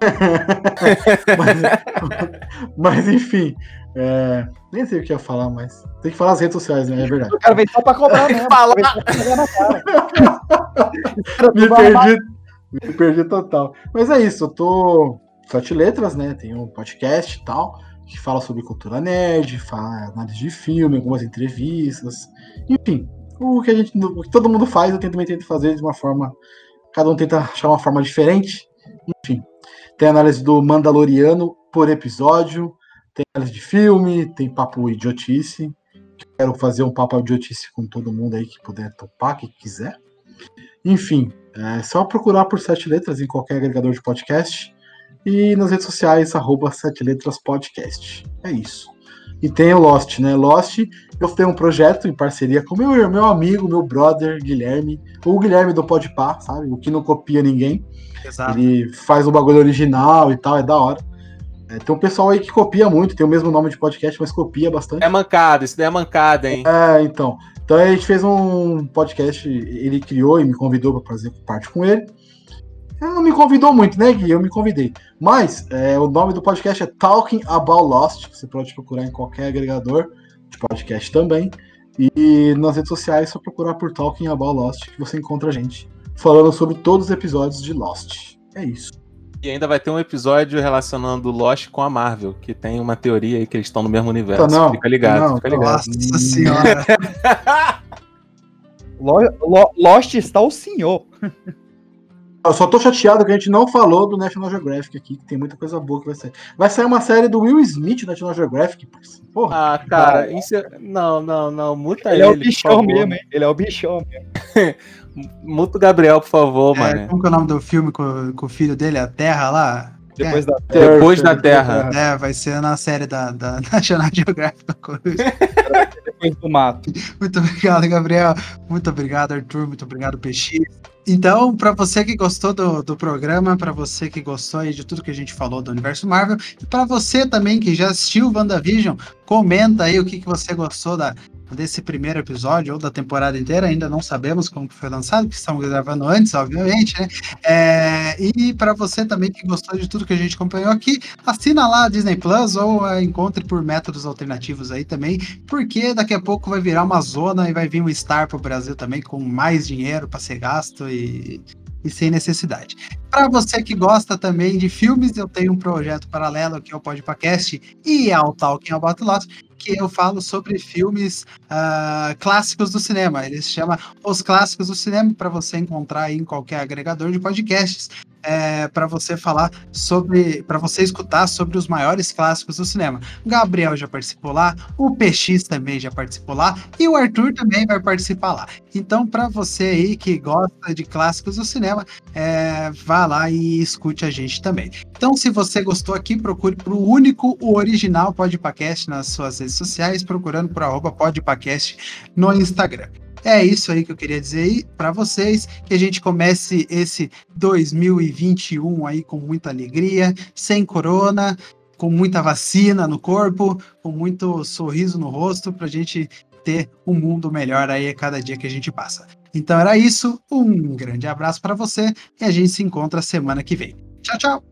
mas, mas enfim, é, nem sei o que ia falar, mas tem que falar as redes sociais, né? É verdade. O cara vem só pra cobrar mesmo. Falar. Na cara. me perdi, me perdi total. Mas é isso, eu tô Sete Letras, né? Tem um podcast e tal, que fala sobre cultura nerd, fala análise de filme, algumas entrevistas, enfim, o que a gente, o que todo mundo faz, eu também tento fazer de uma forma, cada um tenta achar uma forma diferente, enfim. Tem análise do Mandaloriano por episódio, tem análise de filme, tem papo idiotice, quero fazer um papo idiotice com todo mundo aí que puder topar, que quiser. Enfim, é só procurar por Sete Letras em qualquer agregador de podcast. E nas redes sociais, arroba Sete Letras Podcast. É isso. E tem o Lost, né? Lost, eu tenho um projeto em parceria com meu, meu amigo, meu brother, Guilherme. O Guilherme do Podpah, sabe? O que não copia ninguém. Exato. Ele faz o bagulho original e tal, é da hora. É, tem um pessoal aí que copia muito, tem o mesmo nome de podcast, mas copia bastante. É mancada, isso daí é mancada, hein? É, então. Então a gente fez um podcast, ele criou e me convidou para fazer parte com ele. Ele não me convidou muito, né, Gui? Eu me convidei. Mas é, o nome do podcast é Talking About Lost. Você pode procurar em qualquer agregador de podcast também. E nas redes sociais, é só procurar por Talking About Lost que você encontra a gente falando sobre todos os episódios de Lost. É isso. E ainda vai ter um episódio relacionando Lost com a Marvel, que tem uma teoria aí que eles estão no mesmo universo. Então, não, fica ligado, não, fica ligado. Nossa senhora. Lost está o senhor. Eu só tô chateado que a gente não falou do National Geographic aqui, que tem muita coisa boa que vai sair. Vai sair uma série do Will Smith no National Geographic. Porra. Ah, cara, isso é... não, não, não, muta ele. Ele é o bichão mesmo, hein? Ele é o bichão mesmo. Muta o Gabriel, por favor, É, mano. como que é o nome do filme com, com o filho dele, A Terra lá? Depois é. da Depois da Terra. É, vai ser na série da, da National Geographic. depois do mato. Muito obrigado, Gabriel. Muito obrigado, Arthur. Muito obrigado, Peixi. Então, para você que gostou do, do programa, para você que gostou aí de tudo que a gente falou do Universo Marvel, e para você também que já assistiu WandaVision, comenta aí o que, que você gostou da, desse primeiro episódio ou da temporada inteira. Ainda não sabemos como que foi lançado, porque estamos gravando antes, obviamente, né? É, e para você também que gostou de tudo que a gente acompanhou aqui, assina lá a Disney Plus ou a encontre por métodos alternativos aí também, porque daqui a pouco vai virar uma zona e vai vir um Star pro Brasil também com mais dinheiro para ser gasto e, e sem necessidade. Para você que gosta também de filmes, eu tenho um projeto paralelo que é o Podpacast e ao Talking About Lost, que eu falo sobre filmes uh, clássicos do cinema. Ele se chama Os Clássicos do Cinema, para você encontrar aí em qualquer agregador de podcasts. É, para você falar sobre, para você escutar sobre os maiores clássicos do cinema. O Gabriel já participou lá, o P X também já participou lá e o Arthur também vai participar lá. Então, para você aí que gosta de clássicos do cinema, é, vá lá e escute a gente também. Então, se você gostou aqui, procure para o único, o original PodPacast nas suas redes sociais, procurando por arroba PodPacast no Instagram. É isso aí que eu queria dizer aí para vocês, que a gente comece esse dois mil e vinte e um aí com muita alegria, sem corona, com muita vacina no corpo, com muito sorriso no rosto, para a gente ter um mundo melhor aí a cada dia que a gente passa. Então era isso, um grande abraço para você e a gente se encontra semana que vem. Tchau, tchau!